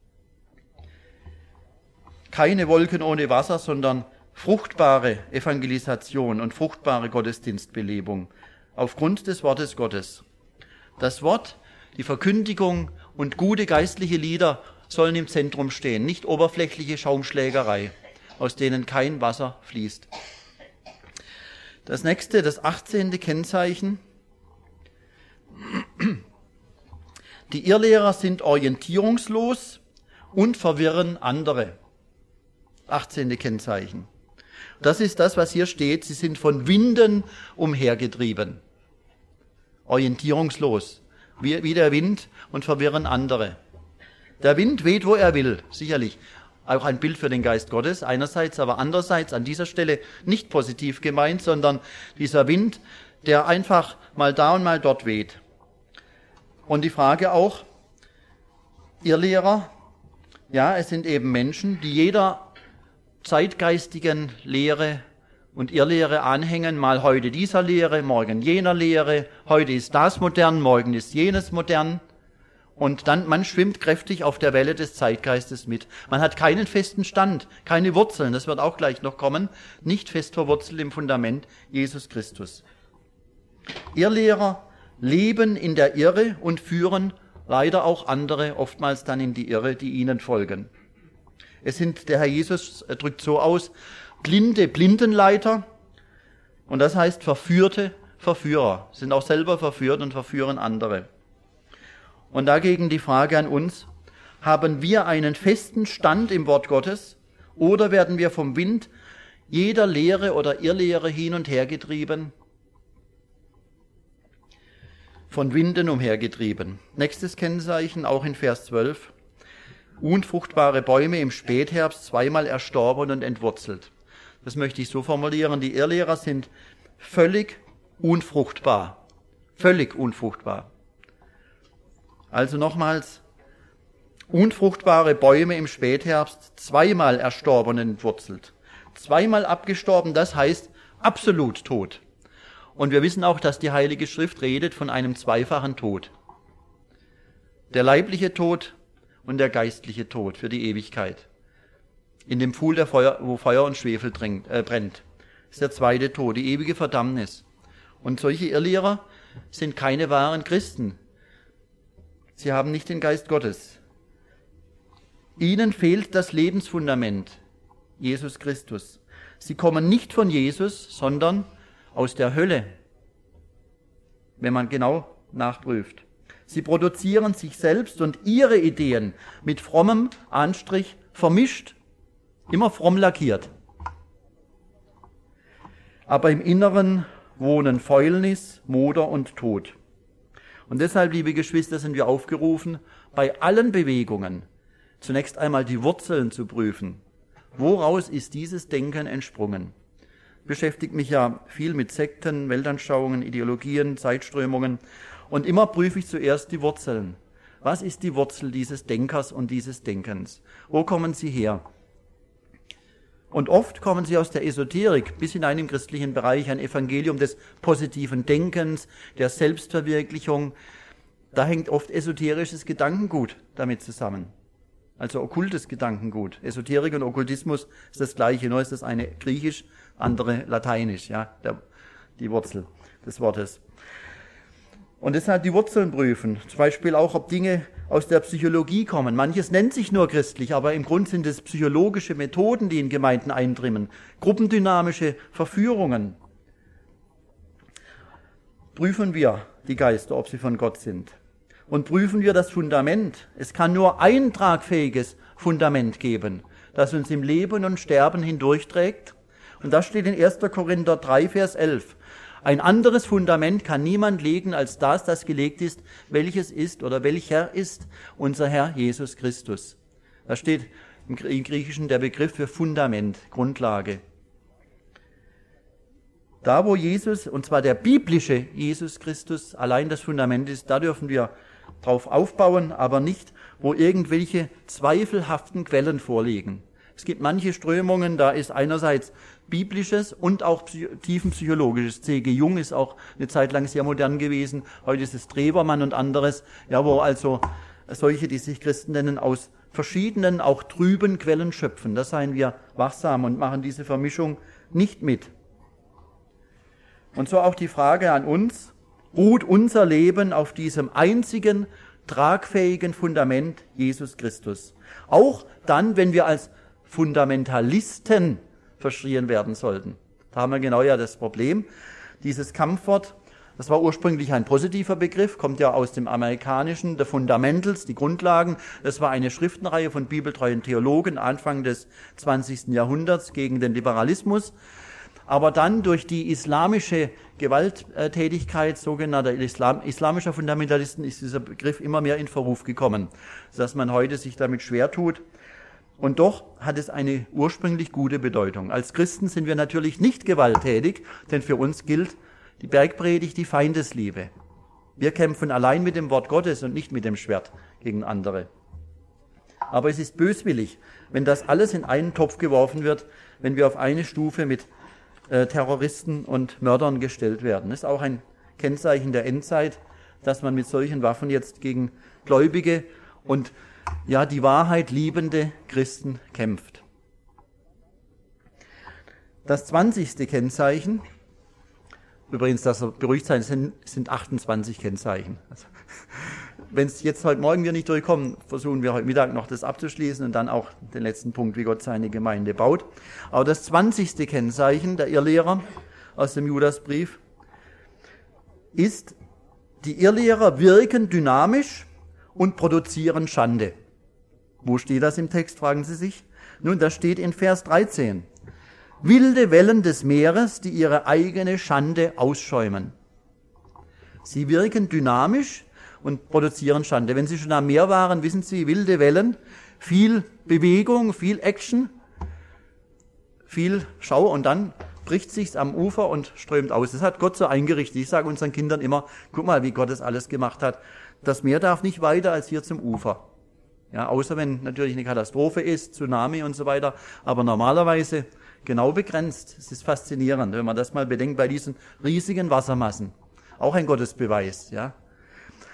Speaker 1: Keine Wolken ohne Wasser, sondern fruchtbare Evangelisation und fruchtbare Gottesdienstbelebung aufgrund des Wortes Gottes. Das Wort, die Verkündigung und gute geistliche Lieder sollen im Zentrum stehen, nicht oberflächliche Schaumschlägerei, aus denen kein Wasser fließt. Das nächste, das 18. Kennzeichen. Die Irrlehrer sind orientierungslos und verwirren andere. 18. Kennzeichen. Das ist das, was hier steht. Sie sind von Winden umhergetrieben. Orientierungslos. Wie der Wind und verwirren andere. Der Wind weht, wo er will, sicherlich. Auch ein Bild für den Geist Gottes einerseits, aber andererseits an dieser Stelle nicht positiv gemeint, sondern dieser Wind, der einfach mal da und mal dort weht. Und die Frage auch, Irrlehrer, ja, es sind eben Menschen, die jeder zeitgeistigen Lehre und Irrlehre anhängen, mal heute dieser Lehre, morgen jener Lehre, heute ist das modern, morgen ist jenes modern. Und dann, man schwimmt kräftig auf der Welle des Zeitgeistes mit. Man hat keinen festen Stand, keine Wurzeln, das wird auch gleich noch kommen, nicht fest verwurzelt im Fundament Jesus Christus. Irrlehrer leben in der Irre und führen leider auch andere oftmals dann in die Irre, die ihnen folgen. Es sind, der Herr Jesus drückt so aus, blinde Blindenleiter und das heißt verführte Verführer, sind auch selber verführt und verführen andere. Und dagegen die Frage an uns, haben wir einen festen Stand im Wort Gottes oder werden wir vom Wind jeder Lehre oder Irrlehre hin und her getrieben? Von Winden umhergetrieben. Nächstes Kennzeichen, auch in Vers 12. Unfruchtbare Bäume im Spätherbst, zweimal erstorben und entwurzelt. Das möchte ich so formulieren, die Irrlehrer sind völlig unfruchtbar. Völlig unfruchtbar. Also nochmals, unfruchtbare Bäume im Spätherbst, zweimal erstorben und entwurzelt. Zweimal abgestorben, das heißt absolut tot. Und wir wissen auch, dass die Heilige Schrift redet von einem zweifachen Tod. Der leibliche Tod und der geistliche Tod für die Ewigkeit. In dem Pfuhl, wo Feuer und Schwefel brennt. Das ist der zweite Tod, die ewige Verdammnis. Und solche Irrlehrer sind keine wahren Christen. Sie haben nicht den Geist Gottes. Ihnen fehlt das Lebensfundament, Jesus Christus. Sie kommen nicht von Jesus, sondern aus der Hölle, wenn man genau nachprüft. Sie produzieren sich selbst und ihre Ideen mit frommem Anstrich vermischt, immer fromm lackiert. Aber im Inneren wohnen Fäulnis, Moder und Tod. Und deshalb, liebe Geschwister, sind wir aufgerufen, bei allen Bewegungen zunächst einmal die Wurzeln zu prüfen. Woraus ist dieses Denken entsprungen? Ich beschäftige mich ja viel mit Sekten, Weltanschauungen, Ideologien, Zeitströmungen und immer prüfe ich zuerst die Wurzeln. Was ist die Wurzel dieses Denkers und dieses Denkens? Wo kommen sie her? Und oft kommen sie aus der Esoterik bis hinein im christlichen Bereich, ein Evangelium des positiven Denkens, der Selbstverwirklichung. Da hängt oft esoterisches Gedankengut damit zusammen. Also okkultes Gedankengut. Esoterik und Okkultismus ist das Gleiche, nur ist das eine griechisch, andere lateinisch, ja, die Wurzel des Wortes. Und deshalb die Wurzeln prüfen. Zum Beispiel auch, ob Dinge aus der Psychologie kommen. Manches nennt sich nur christlich, aber im Grunde sind es psychologische Methoden, die in Gemeinden eindringen. Gruppendynamische Verführungen. Prüfen wir die Geister, ob sie von Gott sind. Und prüfen wir das Fundament. Es kann nur ein tragfähiges Fundament geben, das uns im Leben und Sterben hindurchträgt. Und das steht in 1. Korinther 3, Vers 11. Ein anderes Fundament kann niemand legen als das gelegt ist, welches ist oder welcher ist unser Herr Jesus Christus. Da steht im Griechischen der Begriff für Fundament, Grundlage. Da, wo Jesus, und zwar der biblische Jesus Christus, allein das Fundament ist, da dürfen wir drauf aufbauen, aber nicht, wo irgendwelche zweifelhaften Quellen vorliegen. Es gibt manche Strömungen, da ist einerseits biblisches und auch tiefenpsychologisches. C.G. Jung ist auch eine Zeit lang sehr modern gewesen. Heute ist es Drewermann und anderes, ja, wo also solche, die sich Christen nennen, aus verschiedenen, auch trüben Quellen schöpfen. Da seien wir wachsam und machen diese Vermischung nicht mit. Und so auch die Frage an uns: Ruht unser Leben auf diesem einzigen tragfähigen Fundament Jesus Christus? Auch dann, wenn wir als Fundamentalisten verschrien werden sollten. Da haben wir genau ja das Problem. Dieses Kampfwort, das war ursprünglich ein positiver Begriff, kommt ja aus dem Amerikanischen, The Fundamentals, die Grundlagen. Das war eine Schriftenreihe von bibeltreuen Theologen Anfang des 20. Jahrhunderts gegen den Liberalismus. Aber dann durch die islamische Gewalttätigkeit sogenannter islamischer Fundamentalisten ist dieser Begriff immer mehr in Verruf gekommen, sodass man heute sich damit schwer tut. Und doch hat es eine ursprünglich gute Bedeutung. Als Christen sind wir natürlich nicht gewalttätig, denn für uns gilt die Bergpredigt, die Feindesliebe. Wir kämpfen allein mit dem Wort Gottes und nicht mit dem Schwert gegen andere. Aber es ist böswillig, wenn das alles in einen Topf geworfen wird, wenn wir auf eine Stufe mit Terroristen und Mördern gestellt werden. Das ist auch ein Kennzeichen der Endzeit, dass man mit solchen Waffen jetzt gegen Gläubige und ja, die Wahrheit liebende Christen kämpft. Das 20. Kennzeichen, übrigens, das beruhigt sein, sind 28 Kennzeichen. Also, wenn es jetzt heute Morgen wir nicht durchkommen, versuchen wir heute Mittag noch das abzuschließen und dann auch den letzten Punkt, wie Gott seine Gemeinde baut. Aber das 20. Kennzeichen der Irrlehrer aus dem Judasbrief ist, die Irrlehrer wirken dynamisch und produzieren Schande. Wo steht das im Text, fragen Sie sich? Nun, das steht in Vers 13. Wilde Wellen des Meeres, die ihre eigene Schande ausschäumen. Sie wirken dynamisch und produzieren Schande. Wenn Sie schon am Meer waren, wissen Sie, wilde Wellen, viel Bewegung, viel Action, viel Schau und dann bricht sich's am Ufer und strömt aus. Das hat Gott so eingerichtet. Ich sage unseren Kindern immer, guck mal, wie Gott das alles gemacht hat. Das Meer darf nicht weiter als hier zum Ufer. Ja, außer wenn natürlich eine Katastrophe ist, Tsunami und so weiter. Aber normalerweise genau begrenzt. Es ist faszinierend, wenn man das mal bedenkt bei diesen riesigen Wassermassen. Auch ein Gottesbeweis, ja.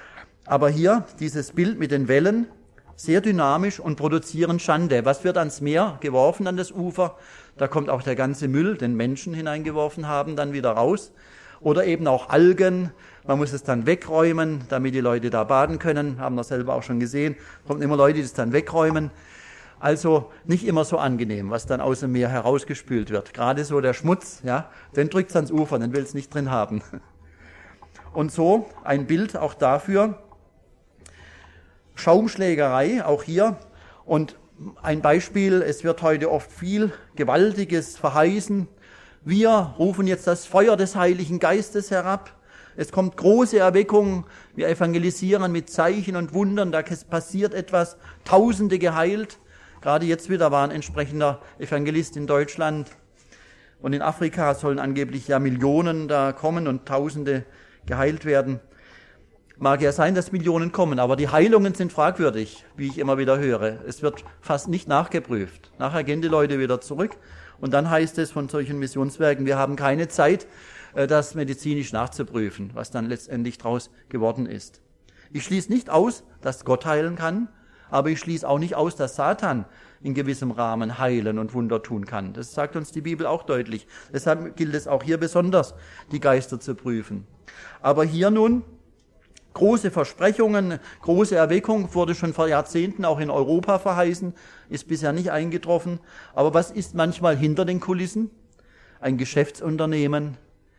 Speaker 1: Aber hier dieses Bild mit den Wellen, sehr dynamisch und produzieren Schande. Was wird ans Meer geworfen, an das Ufer? Da kommt auch der ganze Müll, den Menschen hineingeworfen haben, dann wieder raus. Oder eben auch Algen. Man muss es dann wegräumen, damit die Leute da baden können. Haben wir selber auch schon gesehen. Kommen immer Leute, die es dann wegräumen. Also nicht immer so angenehm, was dann aus dem Meer herausgespült wird. Gerade so der Schmutz, ja, den drückt es ans Ufer, den will es nicht drin haben. Und so ein Bild auch dafür. Schaumschlägerei, auch hier. Und ein Beispiel, es wird heute oft viel Gewaltiges verheißen. Wir rufen jetzt das Feuer des Heiligen Geistes herab. Es kommt große Erweckung. Wir evangelisieren mit Zeichen und Wundern. Da passiert etwas. Tausende geheilt. Gerade jetzt wieder war ein entsprechender Evangelist in Deutschland. Und in Afrika sollen angeblich ja Millionen da kommen und Tausende geheilt werden. Mag ja sein, dass Millionen kommen, aber die Heilungen sind fragwürdig, wie ich immer wieder höre. Es wird fast nicht nachgeprüft. Nachher gehen die Leute wieder zurück und dann heißt es von solchen Missionswerken, wir haben keine Zeit, das medizinisch nachzuprüfen, was dann letztendlich daraus geworden ist. Ich schließe nicht aus, dass Gott heilen kann, aber ich schließe auch nicht aus, dass Satan in gewissem Rahmen heilen und Wunder tun kann. Das sagt uns die Bibel auch deutlich. Deshalb gilt es auch hier besonders, die Geister zu prüfen. Aber hier nun große Versprechungen, große Erweckung, wurde schon vor Jahrzehnten auch in Europa verheißen, ist bisher nicht eingetroffen. Aber was ist manchmal hinter den Kulissen? Ein Geschäftsunternehmen,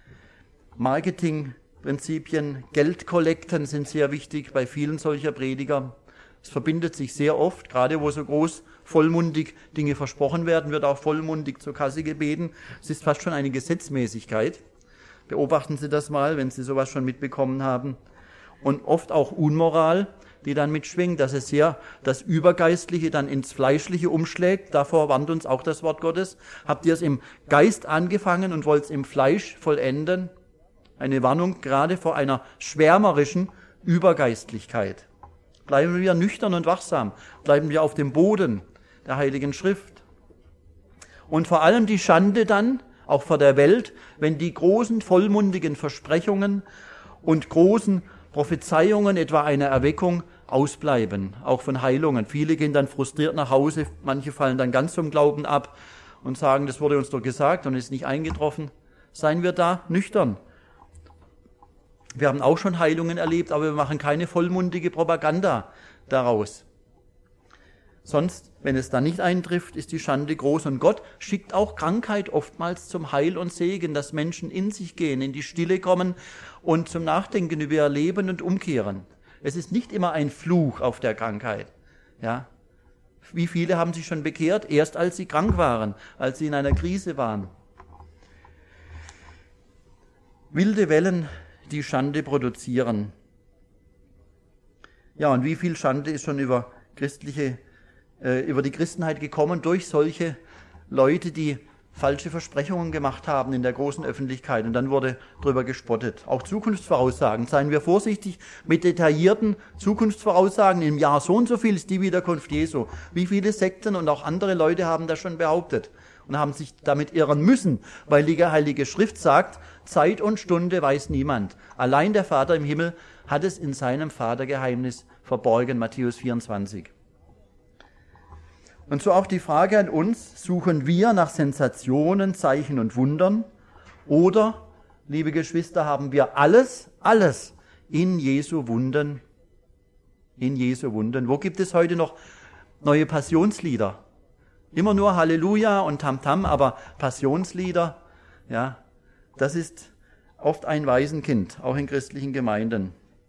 Speaker 1: Marketingprinzipien, Geldkollekten sind sehr wichtig bei vielen solcher Prediger. Es verbindet sich sehr oft, gerade wo so groß, vollmundig Dinge versprochen werden, wird auch vollmundig zur Kasse gebeten. Es ist fast schon eine Gesetzmäßigkeit. Beobachten Sie das mal, wenn Sie sowas schon mitbekommen haben. Und oft auch Unmoral, die dann mitschwingt, dass es sehr das Übergeistliche dann ins Fleischliche umschlägt. Davor warnt uns auch das Wort Gottes. Habt ihr es im Geist angefangen und wollt es im Fleisch vollenden? Eine Warnung gerade vor einer schwärmerischen Übergeistlichkeit. Bleiben wir nüchtern und wachsam. Bleiben wir auf dem Boden der Heiligen Schrift. Und vor allem die Schande dann, auch vor der Welt, wenn die großen, vollmundigen Versprechungen und großen Prophezeiungen, etwa einer Erweckung, ausbleiben, auch von Heilungen. Viele gehen dann frustriert nach Hause, manche fallen dann ganz vom Glauben ab und sagen, das wurde uns doch gesagt und ist nicht eingetroffen. Seien wir da nüchtern. Wir haben auch schon Heilungen erlebt, aber wir machen keine vollmundige Propaganda daraus. Sonst, wenn es dann nicht eintrifft, ist die Schande groß. Und Gott schickt auch Krankheit oftmals zum Heil und Segen, dass Menschen in sich gehen, in die Stille kommen und zum Nachdenken über ihr Leben und umkehren. Es ist nicht immer ein Fluch auf der Krankheit. Ja? Wie viele haben sich schon bekehrt, erst als sie krank waren, als sie in einer Krise waren. Wilde Wellen, die Schande produzieren. Ja, und wie viel Schande ist schon über die Christenheit gekommen durch solche Leute, die falsche Versprechungen gemacht haben in der großen Öffentlichkeit und dann wurde darüber gespottet. Auch Zukunftsvoraussagen. Seien wir vorsichtig mit detaillierten Zukunftsvoraussagen. Im Jahr so und so viel ist die Wiederkunft Jesu. Wie viele Sekten und auch andere Leute haben das schon behauptet und haben sich damit irren müssen, weil die Heilige Schrift sagt, Zeit und Stunde weiß niemand. Allein der Vater im Himmel hat es in seinem Vatergeheimnis verborgen, Matthäus 24. Und so auch die Frage an uns, suchen wir nach Sensationen, Zeichen und Wundern oder, liebe Geschwister, haben wir alles in Jesu Wunden? In Jesu Wunden. Wo gibt es heute noch neue Passionslieder? Immer nur Halleluja und Tamtam, aber Passionslieder, ja, das ist oft ein Waisenkind, auch in christlichen Gemeinden.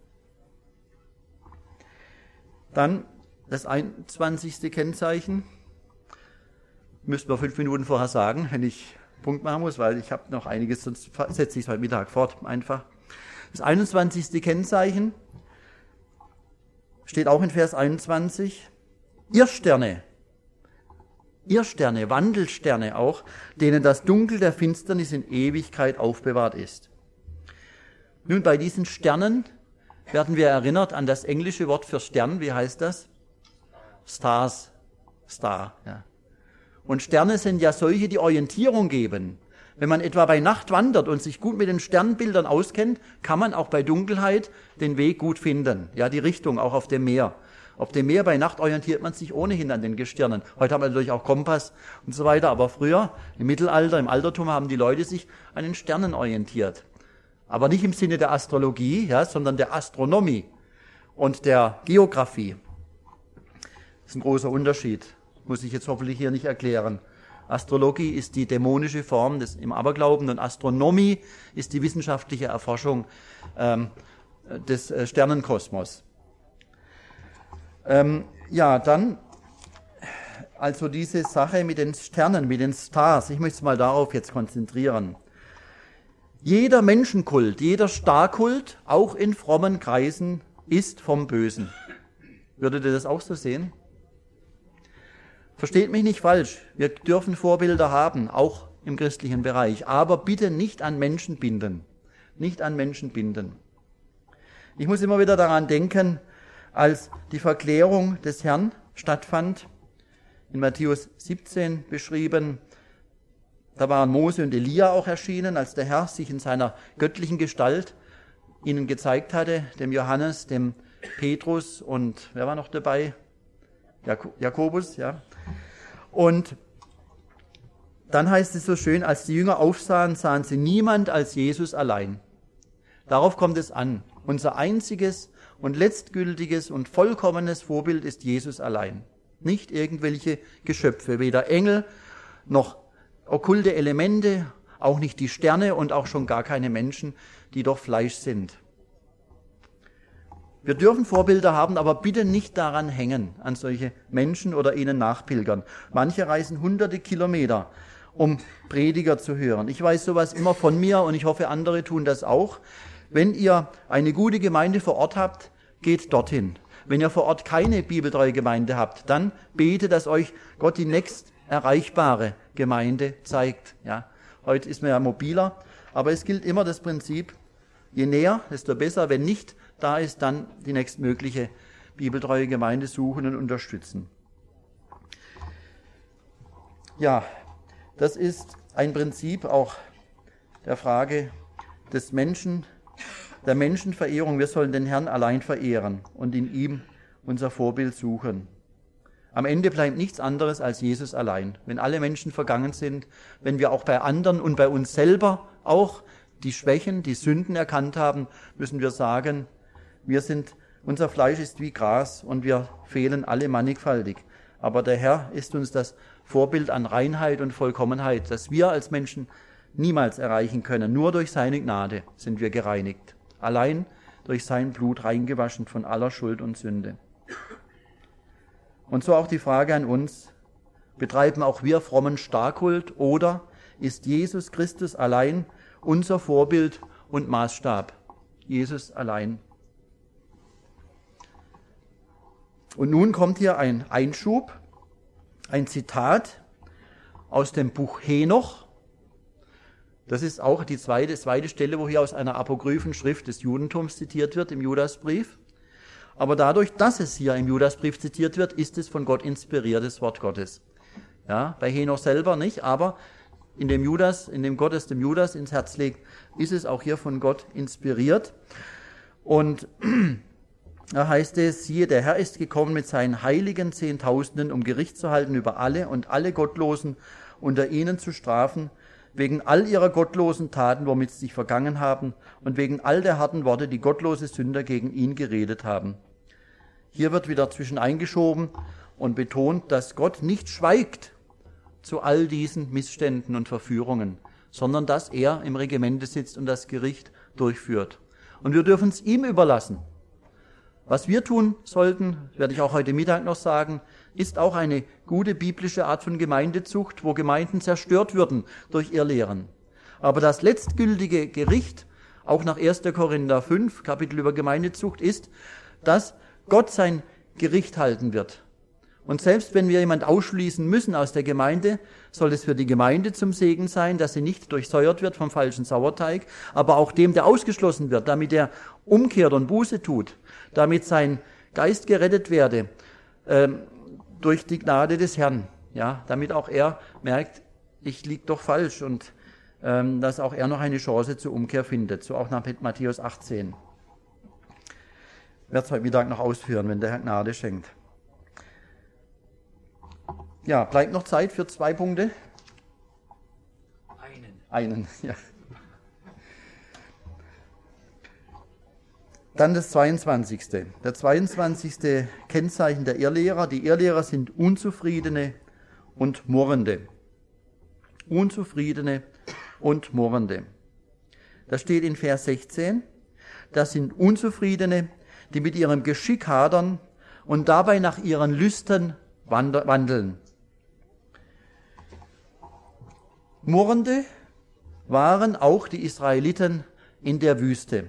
Speaker 1: Dann das 21. Kennzeichen. Müssten wir 5 Minuten vorher sagen, wenn ich Punkt machen muss, weil ich habe noch einiges, sonst setze ich es heute Mittag fort einfach. Das 21. Kennzeichen steht auch in Vers 21. Irrsterne, Wandelsterne auch, denen das Dunkel der Finsternis in Ewigkeit aufbewahrt ist. Nun, bei diesen Sternen werden wir erinnert an das englische Wort für Stern. Wie heißt das? Stars. Star, ja. Und Sterne sind ja solche, die Orientierung geben. Wenn man etwa bei Nacht wandert und sich gut mit den Sternbildern auskennt, kann man auch bei Dunkelheit den Weg gut finden. Ja, die Richtung, auch auf dem Meer. Auf dem Meer bei Nacht orientiert man sich ohnehin an den Gestirnen. Heute haben wir natürlich auch Kompass und so weiter, aber früher, im Mittelalter, im Altertum, haben die Leute sich an den Sternen orientiert. Aber nicht im Sinne der Astrologie, ja, sondern der Astronomie und der Geographie. Das ist ein großer Unterschied. Muss ich jetzt hoffentlich hier nicht erklären. Astrologie ist die dämonische Form im Aberglauben und Astronomie ist die wissenschaftliche Erforschung des Sternenkosmos. Dann also diese Sache mit den Sternen, mit den Stars. Ich möchte es mal darauf jetzt konzentrieren. Jeder Menschenkult, jeder Starkult, auch in frommen Kreisen, ist vom Bösen. Würdet ihr das auch so sehen? Versteht mich nicht falsch, wir dürfen Vorbilder haben, auch im christlichen Bereich, aber bitte nicht an Menschen binden. Nicht an Menschen binden. Ich muss immer wieder daran denken, als die Verklärung des Herrn stattfand, in Matthäus 17 beschrieben, da waren Mose und Elia auch erschienen, als der Herr sich in seiner göttlichen Gestalt ihnen gezeigt hatte, dem Johannes, dem Petrus und wer war noch dabei? Jakobus, ja. Und dann heißt es so schön, als die Jünger aufsahen, sahen sie niemand als Jesus allein. Darauf kommt es an. Unser einziges und letztgültiges und vollkommenes Vorbild ist Jesus allein. Nicht irgendwelche Geschöpfe, weder Engel noch okkulte Elemente, auch nicht die Sterne und auch schon gar keine Menschen, die doch Fleisch sind. Wir dürfen Vorbilder haben, aber bitte nicht daran hängen, an solche Menschen oder ihnen nachpilgern. Manche reisen hunderte Kilometer, um Prediger zu hören. Ich weiß sowas immer von mir und ich hoffe, andere tun das auch. Wenn ihr eine gute Gemeinde vor Ort habt, geht dorthin. Wenn ihr vor Ort keine bibeltreue Gemeinde habt, dann betet, dass euch Gott die nächst erreichbare Gemeinde zeigt. Ja, heute ist man ja mobiler, aber es gilt immer das Prinzip, je näher, desto besser. Wenn nicht da ist, dann die nächstmögliche bibeltreue Gemeinde suchen und unterstützen. Ja, das ist ein Prinzip auch der Frage des Menschen, der Menschenverehrung. Wir sollen den Herrn allein verehren und in ihm unser Vorbild suchen. Am Ende bleibt nichts anderes als Jesus allein. Wenn alle Menschen vergangen sind, wenn wir auch bei anderen und bei uns selber auch die Schwächen, die Sünden erkannt haben, müssen wir sagen, unser Fleisch ist wie Gras und wir fehlen alle mannigfaltig. Aber der Herr ist uns das Vorbild an Reinheit und Vollkommenheit, das wir als Menschen niemals erreichen können. Nur durch seine Gnade sind wir gereinigt. Allein durch sein Blut reingewaschen von aller Schuld und Sünde. Und so auch die Frage an uns, betreiben auch wir frommen Starrkult oder ist Jesus Christus allein unser Vorbild und Maßstab? Jesus allein. Und nun kommt hier ein Einschub, ein Zitat aus dem Buch Henoch. Das ist auch die zweite Stelle, wo hier aus einer apokryphen Schrift des Judentums zitiert wird, im Judasbrief. Aber dadurch, dass es hier im Judasbrief zitiert wird, ist es von Gott inspiriertes Wort Gottes. Ja, bei Henoch selber nicht, aber in dem Gott es dem Judas ins Herz legt, ist es auch hier von Gott inspiriert. Und da heißt es, siehe, der Herr ist gekommen mit seinen heiligen Zehntausenden, um Gericht zu halten über alle und alle Gottlosen unter ihnen zu strafen, wegen all ihrer gottlosen Taten, womit sie sich vergangen haben, und wegen all der harten Worte, die gottlose Sünder gegen ihn geredet haben. Hier wird wieder zwischen eingeschoben und betont, dass Gott nicht schweigt zu all diesen Missständen und Verführungen, sondern dass er im Regimente sitzt und das Gericht durchführt. Und wir dürfen es ihm überlassen. Was wir tun sollten, werde ich auch heute Mittag noch sagen, ist auch eine gute biblische Art von Gemeindezucht, wo Gemeinden zerstört würden durch Irrlehren. Aber das letztgültige Gericht, auch nach 1. Korinther 5, Kapitel über Gemeindezucht, ist, dass Gott sein Gericht halten wird. Und selbst wenn wir jemand ausschließen müssen aus der Gemeinde, soll es für die Gemeinde zum Segen sein, dass sie nicht durchsäuert wird vom falschen Sauerteig, aber auch dem, der ausgeschlossen wird, damit er umkehrt und Buße tut, damit sein Geist gerettet werde, durch die Gnade des Herrn, ja, damit auch er merkt, ich lieg doch falsch und dass auch er noch eine Chance zur Umkehr findet. So auch nach Matthäus 18. Ich werde es heute Mittag noch ausführen, wenn der Herr Gnade schenkt. Ja, bleibt noch Zeit für 2 Punkte? Einen, ja. Dann das 22. Der 22. Kennzeichen der Irrlehrer. Die Irrlehrer sind Unzufriedene und Murrende. Unzufriedene und Murrende. Das steht in Vers 16. Das sind Unzufriedene, die mit ihrem Geschick hadern und dabei nach ihren Lüsten wandeln. Murrende waren auch die Israeliten in der Wüste.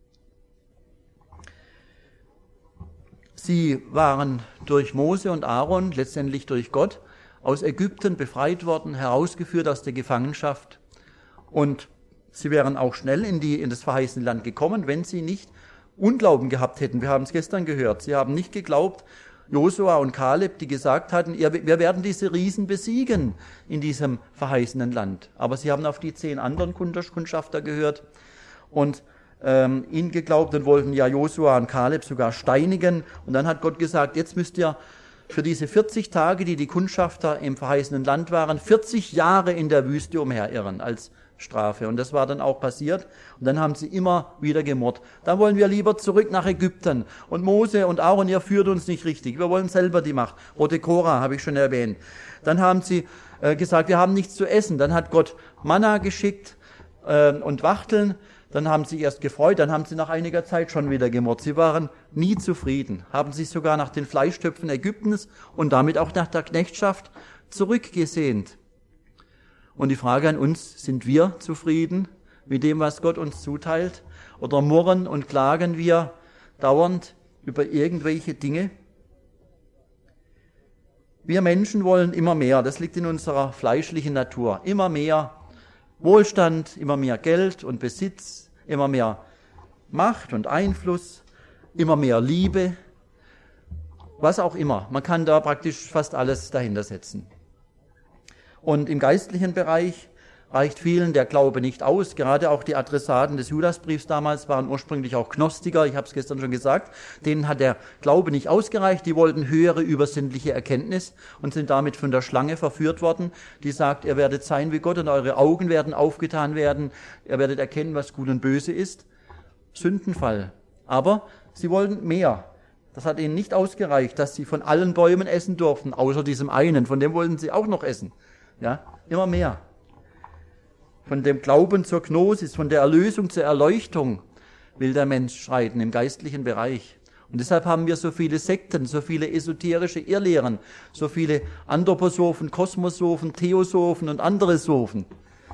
Speaker 1: Sie waren durch Mose und Aaron, letztendlich durch Gott, aus Ägypten befreit worden, herausgeführt aus der Gefangenschaft. Und sie wären auch schnell in das verheißene Land gekommen, wenn sie nicht Unglauben gehabt hätten. Wir haben es gestern gehört. Sie haben nicht geglaubt, Josua und Kaleb, die gesagt hatten, wir werden diese Riesen besiegen in diesem verheißenen Land. Aber sie haben auf die 10 anderen Kundschafter gehört und ihnen geglaubt und wollten ja Josua und Kaleb sogar steinigen. Und dann hat Gott gesagt, jetzt müsst ihr für diese 40 Tage, die Kundschafter im verheißenen Land waren, 40 Jahre in der Wüste umherirren als Strafe. Und das war dann auch passiert. Und dann haben sie immer wieder gemurrt. Dann wollen wir lieber zurück nach Ägypten. Und Mose und Aaron, ihr führt uns nicht richtig. Wir wollen selber die Macht. Rote Korah habe ich schon erwähnt. Dann haben sie gesagt, wir haben nichts zu essen. Dann hat Gott Manna geschickt und Wachteln. Dann haben sie erst gefreut, dann haben sie nach einiger Zeit schon wieder gemurrt. Sie waren nie zufrieden, haben sich sogar nach den Fleischtöpfen Ägyptens und damit auch nach der Knechtschaft zurückgesehnt. Und die Frage an uns, sind wir zufrieden mit dem, was Gott uns zuteilt? Oder murren und klagen wir dauernd über irgendwelche Dinge? Wir Menschen wollen immer mehr, das liegt in unserer fleischlichen Natur. Immer mehr Wohlstand, immer mehr Geld und Besitz, immer mehr Macht und Einfluss, immer mehr Liebe, was auch immer. Man kann da praktisch fast alles dahinter setzen. Und im geistlichen Bereich reicht vielen der Glaube nicht aus. Gerade auch die Adressaten des Judasbriefs damals waren ursprünglich auch Gnostiker, ich habe es gestern schon gesagt. Denen hat der Glaube nicht ausgereicht, die wollten höhere übersinnliche Erkenntnis und sind damit von der Schlange verführt worden, die sagt, ihr werdet sein wie Gott und eure Augen werden aufgetan werden, ihr werdet erkennen, was gut und böse ist. Sündenfall. Aber sie wollten mehr. Das hat ihnen nicht ausgereicht, dass sie von allen Bäumen essen durften, außer diesem einen, von dem wollten sie auch noch essen. Ja, immer mehr. Von dem Glauben zur Gnosis, von der Erlösung zur Erleuchtung will der Mensch schreiten im geistlichen Bereich. Und deshalb haben wir so viele Sekten, so viele esoterische Irrlehren, so viele Anthroposophen, Kosmosophen, Theosophen und andere Sophen.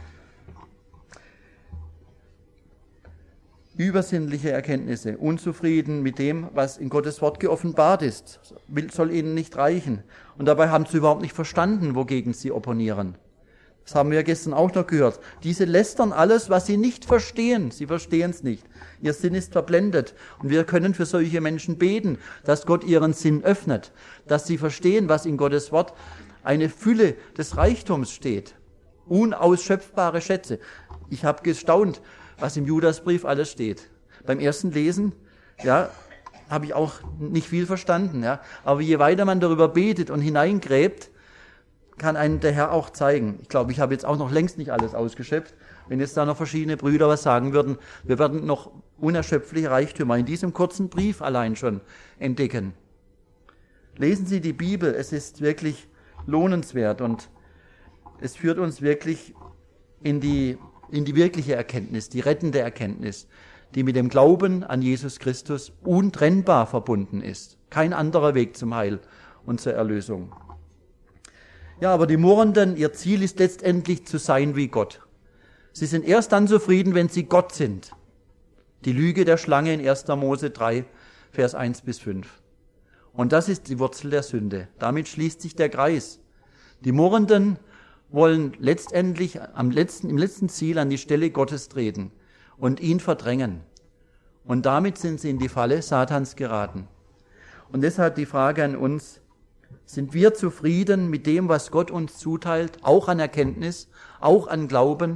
Speaker 1: Übersinnliche Erkenntnisse, unzufrieden mit dem, was in Gottes Wort geoffenbart ist, soll ihnen nicht reichen. Und dabei haben sie überhaupt nicht verstanden, wogegen sie opponieren. Das haben wir gestern auch noch gehört. Diese lästern alles, was sie nicht verstehen. Sie verstehen es nicht. Ihr Sinn ist verblendet. Und wir können für solche Menschen beten, dass Gott ihren Sinn öffnet, dass sie verstehen, was in Gottes Wort eine Fülle des Reichtums steht. Unausschöpfbare Schätze. Ich habe gestaunt, was im Judasbrief alles steht. Beim ersten Lesen, ja, habe ich auch nicht viel verstanden. Ja. Aber je weiter man darüber betet und hineingräbt, kann einem der Herr auch zeigen. Ich glaube, ich habe jetzt auch noch längst nicht alles ausgeschöpft. Wenn jetzt da noch verschiedene Brüder was sagen würden, wir werden noch unerschöpfliche Reichtümer in diesem kurzen Brief allein schon entdecken. Lesen Sie die Bibel, es ist wirklich lohnenswert und es führt uns wirklich in die wirkliche Erkenntnis, die rettende Erkenntnis, die mit dem Glauben an Jesus Christus untrennbar verbunden ist. Kein anderer Weg zum Heil und zur Erlösung. Ja, aber die Murrenden, ihr Ziel ist letztendlich zu sein wie Gott. Sie sind erst dann zufrieden, wenn sie Gott sind. Die Lüge der Schlange in 1. Mose 3, Vers 1 bis 5. Und das ist die Wurzel der Sünde. Damit schließt sich der Kreis. Die Murrenden wollen letztendlich im letzten Ziel an die Stelle Gottes treten und ihn verdrängen. Und damit sind sie in die Falle Satans geraten. Und deshalb die Frage an uns, sind wir zufrieden mit dem, was Gott uns zuteilt, auch an Erkenntnis, auch an Glauben,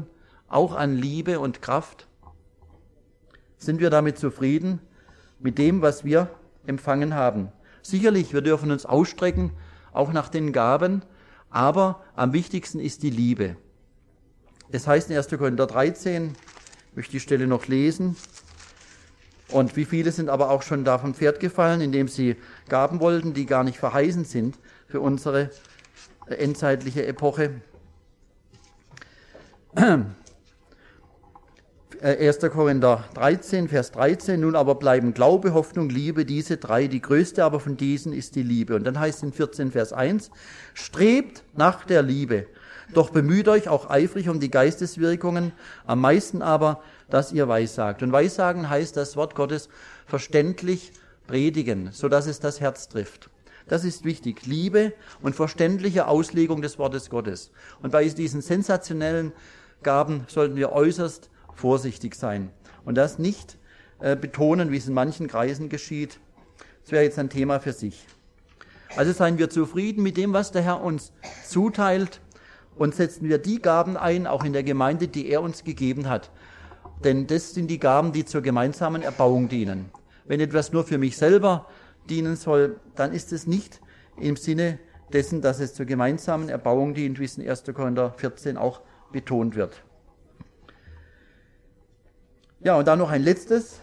Speaker 1: auch an Liebe und Kraft? Sind wir damit zufrieden mit dem, was wir empfangen haben? Sicherlich, wir dürfen uns ausstrecken, auch nach den Gaben, aber am wichtigsten ist die Liebe. Es heißt in 1. Korinther 13, ich möchte die Stelle noch lesen, und wie viele sind aber auch schon da vom Pferd gefallen, indem sie Gaben wollten, die gar nicht verheißen sind für unsere endzeitliche Epoche. 1. Korinther 13, Vers 13, nun aber bleiben Glaube, Hoffnung, Liebe, diese drei, die größte aber von diesen ist die Liebe. Und dann heißt es in 14, Vers 1, strebt nach der Liebe, doch bemüht euch auch eifrig um die Geisteswirkungen, am meisten aber, dass ihr weissagt. Und Weissagen heißt das Wort Gottes verständlich predigen, sodass es das Herz trifft. Das ist wichtig, Liebe und verständliche Auslegung des Wortes Gottes. Und bei diesen sensationellen Gaben sollten wir äußerst vorsichtig sein und das nicht betonen, wie es in manchen Kreisen geschieht. Das wäre jetzt ein Thema für sich. Also seien wir zufrieden mit dem, was der Herr uns zuteilt, und setzen wir die Gaben ein, auch in der Gemeinde, die er uns gegeben hat. Denn das sind die Gaben, die zur gemeinsamen Erbauung dienen. Wenn etwas nur für mich selber dienen soll, dann ist es nicht im Sinne dessen, dass es zur gemeinsamen Erbauung dient, wie es in 1. Korinther 14 auch betont wird. Ja, und dann noch ein letztes,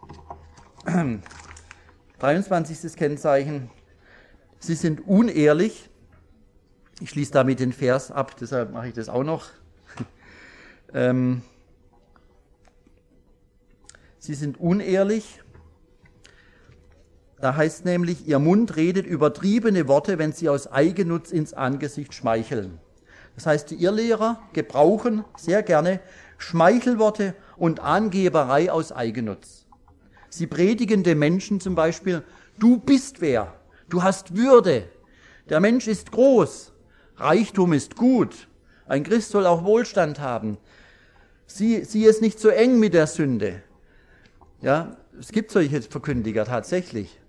Speaker 1: 23. Kennzeichen. Sie sind unehrlich. Ich schließe damit den Vers ab, deshalb mache ich das auch noch. Sie sind unehrlich. Da heißt nämlich, ihr Mund redet übertriebene Worte, wenn sie aus Eigennutz ins Angesicht schmeicheln. Das heißt, die Irrlehrer gebrauchen sehr gerne Schmeichelworte und Angeberei aus Eigennutz. Sie predigen den Menschen zum Beispiel, du bist wer, du hast Würde, der Mensch ist groß, Reichtum ist gut, ein Christ soll auch Wohlstand haben. Sieh es nicht so eng mit der Sünde. Ja, es gibt solche Verkündiger tatsächlich.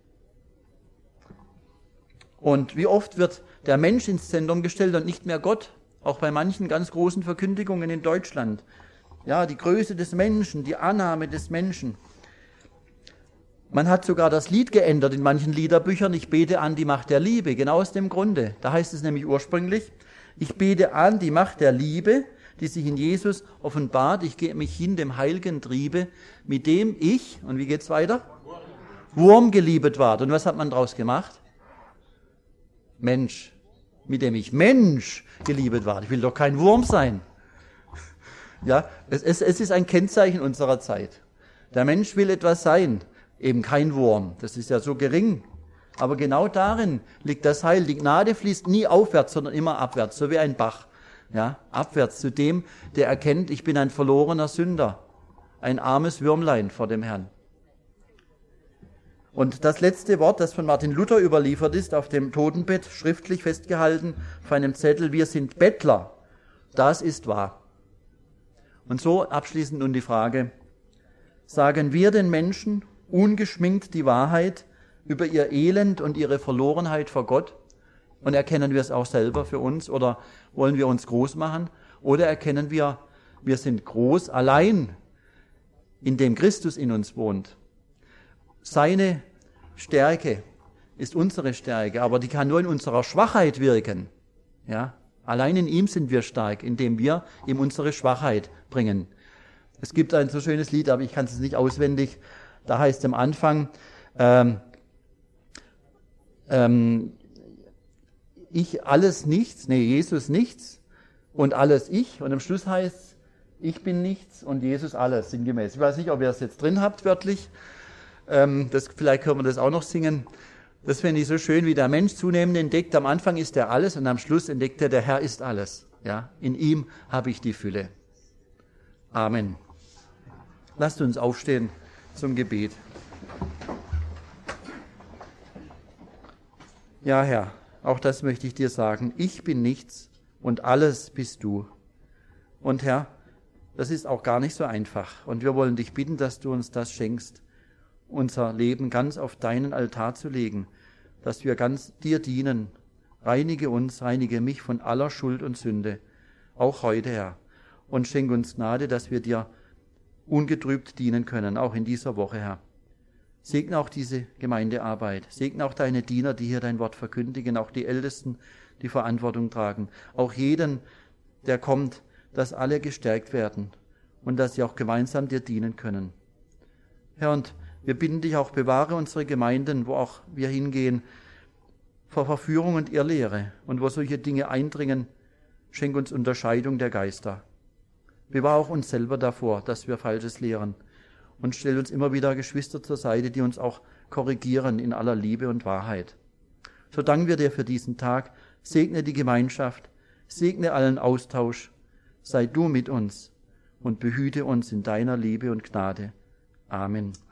Speaker 1: Und wie oft wird der Mensch ins Zentrum gestellt und nicht mehr Gott, auch bei manchen ganz großen Verkündigungen in Deutschland. Ja, die Größe des Menschen, die Annahme des Menschen. Man hat sogar das Lied geändert in manchen Liederbüchern, ich bete an die Macht der Liebe, genau aus dem Grunde. Da heißt es nämlich ursprünglich, ich bete an die Macht der Liebe, die sich in Jesus offenbart, ich gebe mich hin dem heiligen Triebe, mit dem ich, und wie geht's weiter? Wurm geliebet ward. Und was hat man daraus gemacht? Mensch. Mit dem ich Mensch geliebet ward. Ich will doch kein Wurm sein. Ja, es ist ein Kennzeichen unserer Zeit. Der Mensch will etwas sein, eben kein Wurm. Das ist ja so gering. Aber genau darin liegt das Heil. Die Gnade fließt nie aufwärts, sondern immer abwärts, so wie ein Bach. Ja, abwärts zu dem, der erkennt, ich bin ein verlorener Sünder, ein armes Würmlein vor dem Herrn. Und das letzte Wort, das von Martin Luther überliefert ist, auf dem Totenbett, schriftlich festgehalten, auf einem Zettel, wir sind Bettler, das ist wahr. Und so abschließend nun die Frage, sagen wir den Menschen ungeschminkt die Wahrheit über ihr Elend und ihre Verlorenheit vor Gott? Und erkennen wir es auch selber für uns oder wollen wir uns groß machen? Oder erkennen wir, wir sind groß allein, indem Christus in uns wohnt. Seine Stärke ist unsere Stärke, aber die kann nur in unserer Schwachheit wirken. Ja? Allein in ihm sind wir stark, indem wir ihm unsere Schwachheit bringen. Es gibt ein so schönes Lied, aber ich kann es nicht auswendig. Da heißt am Anfang, ich alles nichts, Jesus nichts und alles ich. Und am Schluss heißt ich bin nichts und Jesus alles, sinngemäß. Ich weiß nicht, ob ihr das jetzt drin habt, wörtlich. Vielleicht können wir das auch noch singen. Das finde ich so schön, wie der Mensch zunehmend entdeckt. Am Anfang ist er alles und am Schluss entdeckt er, der Herr ist alles. Ja? In ihm habe ich die Fülle. Amen. Lasst uns aufstehen zum Gebet. Ja, Herr, auch das möchte ich dir sagen. Ich bin nichts und alles bist du. Und Herr, das ist auch gar nicht so einfach. Und wir wollen dich bitten, dass du uns das schenkst, unser Leben ganz auf deinen Altar zu legen, dass wir ganz dir dienen. Reinige uns, reinige mich von aller Schuld und Sünde, auch heute, Herr. und schenk uns Gnade, dass wir dir ungetrübt dienen können, auch in dieser Woche, Herr. Segne auch diese Gemeindearbeit, segne auch deine Diener, die hier dein Wort verkündigen, auch die Ältesten, die Verantwortung tragen, auch jeden, der kommt, dass alle gestärkt werden und dass sie auch gemeinsam dir dienen können. Herr, und wir bitten dich auch, bewahre unsere Gemeinden, wo auch wir hingehen, vor Verführung und Irrlehre und wo solche Dinge eindringen, schenk uns Unterscheidung der Geister. Bewahre auch uns selber davor, dass wir Falsches lehren und stell uns immer wieder Geschwister zur Seite, die uns auch korrigieren in aller Liebe und Wahrheit. So danken wir dir für diesen Tag, segne die Gemeinschaft, segne allen Austausch, sei du mit uns und behüte uns in deiner Liebe und Gnade. Amen.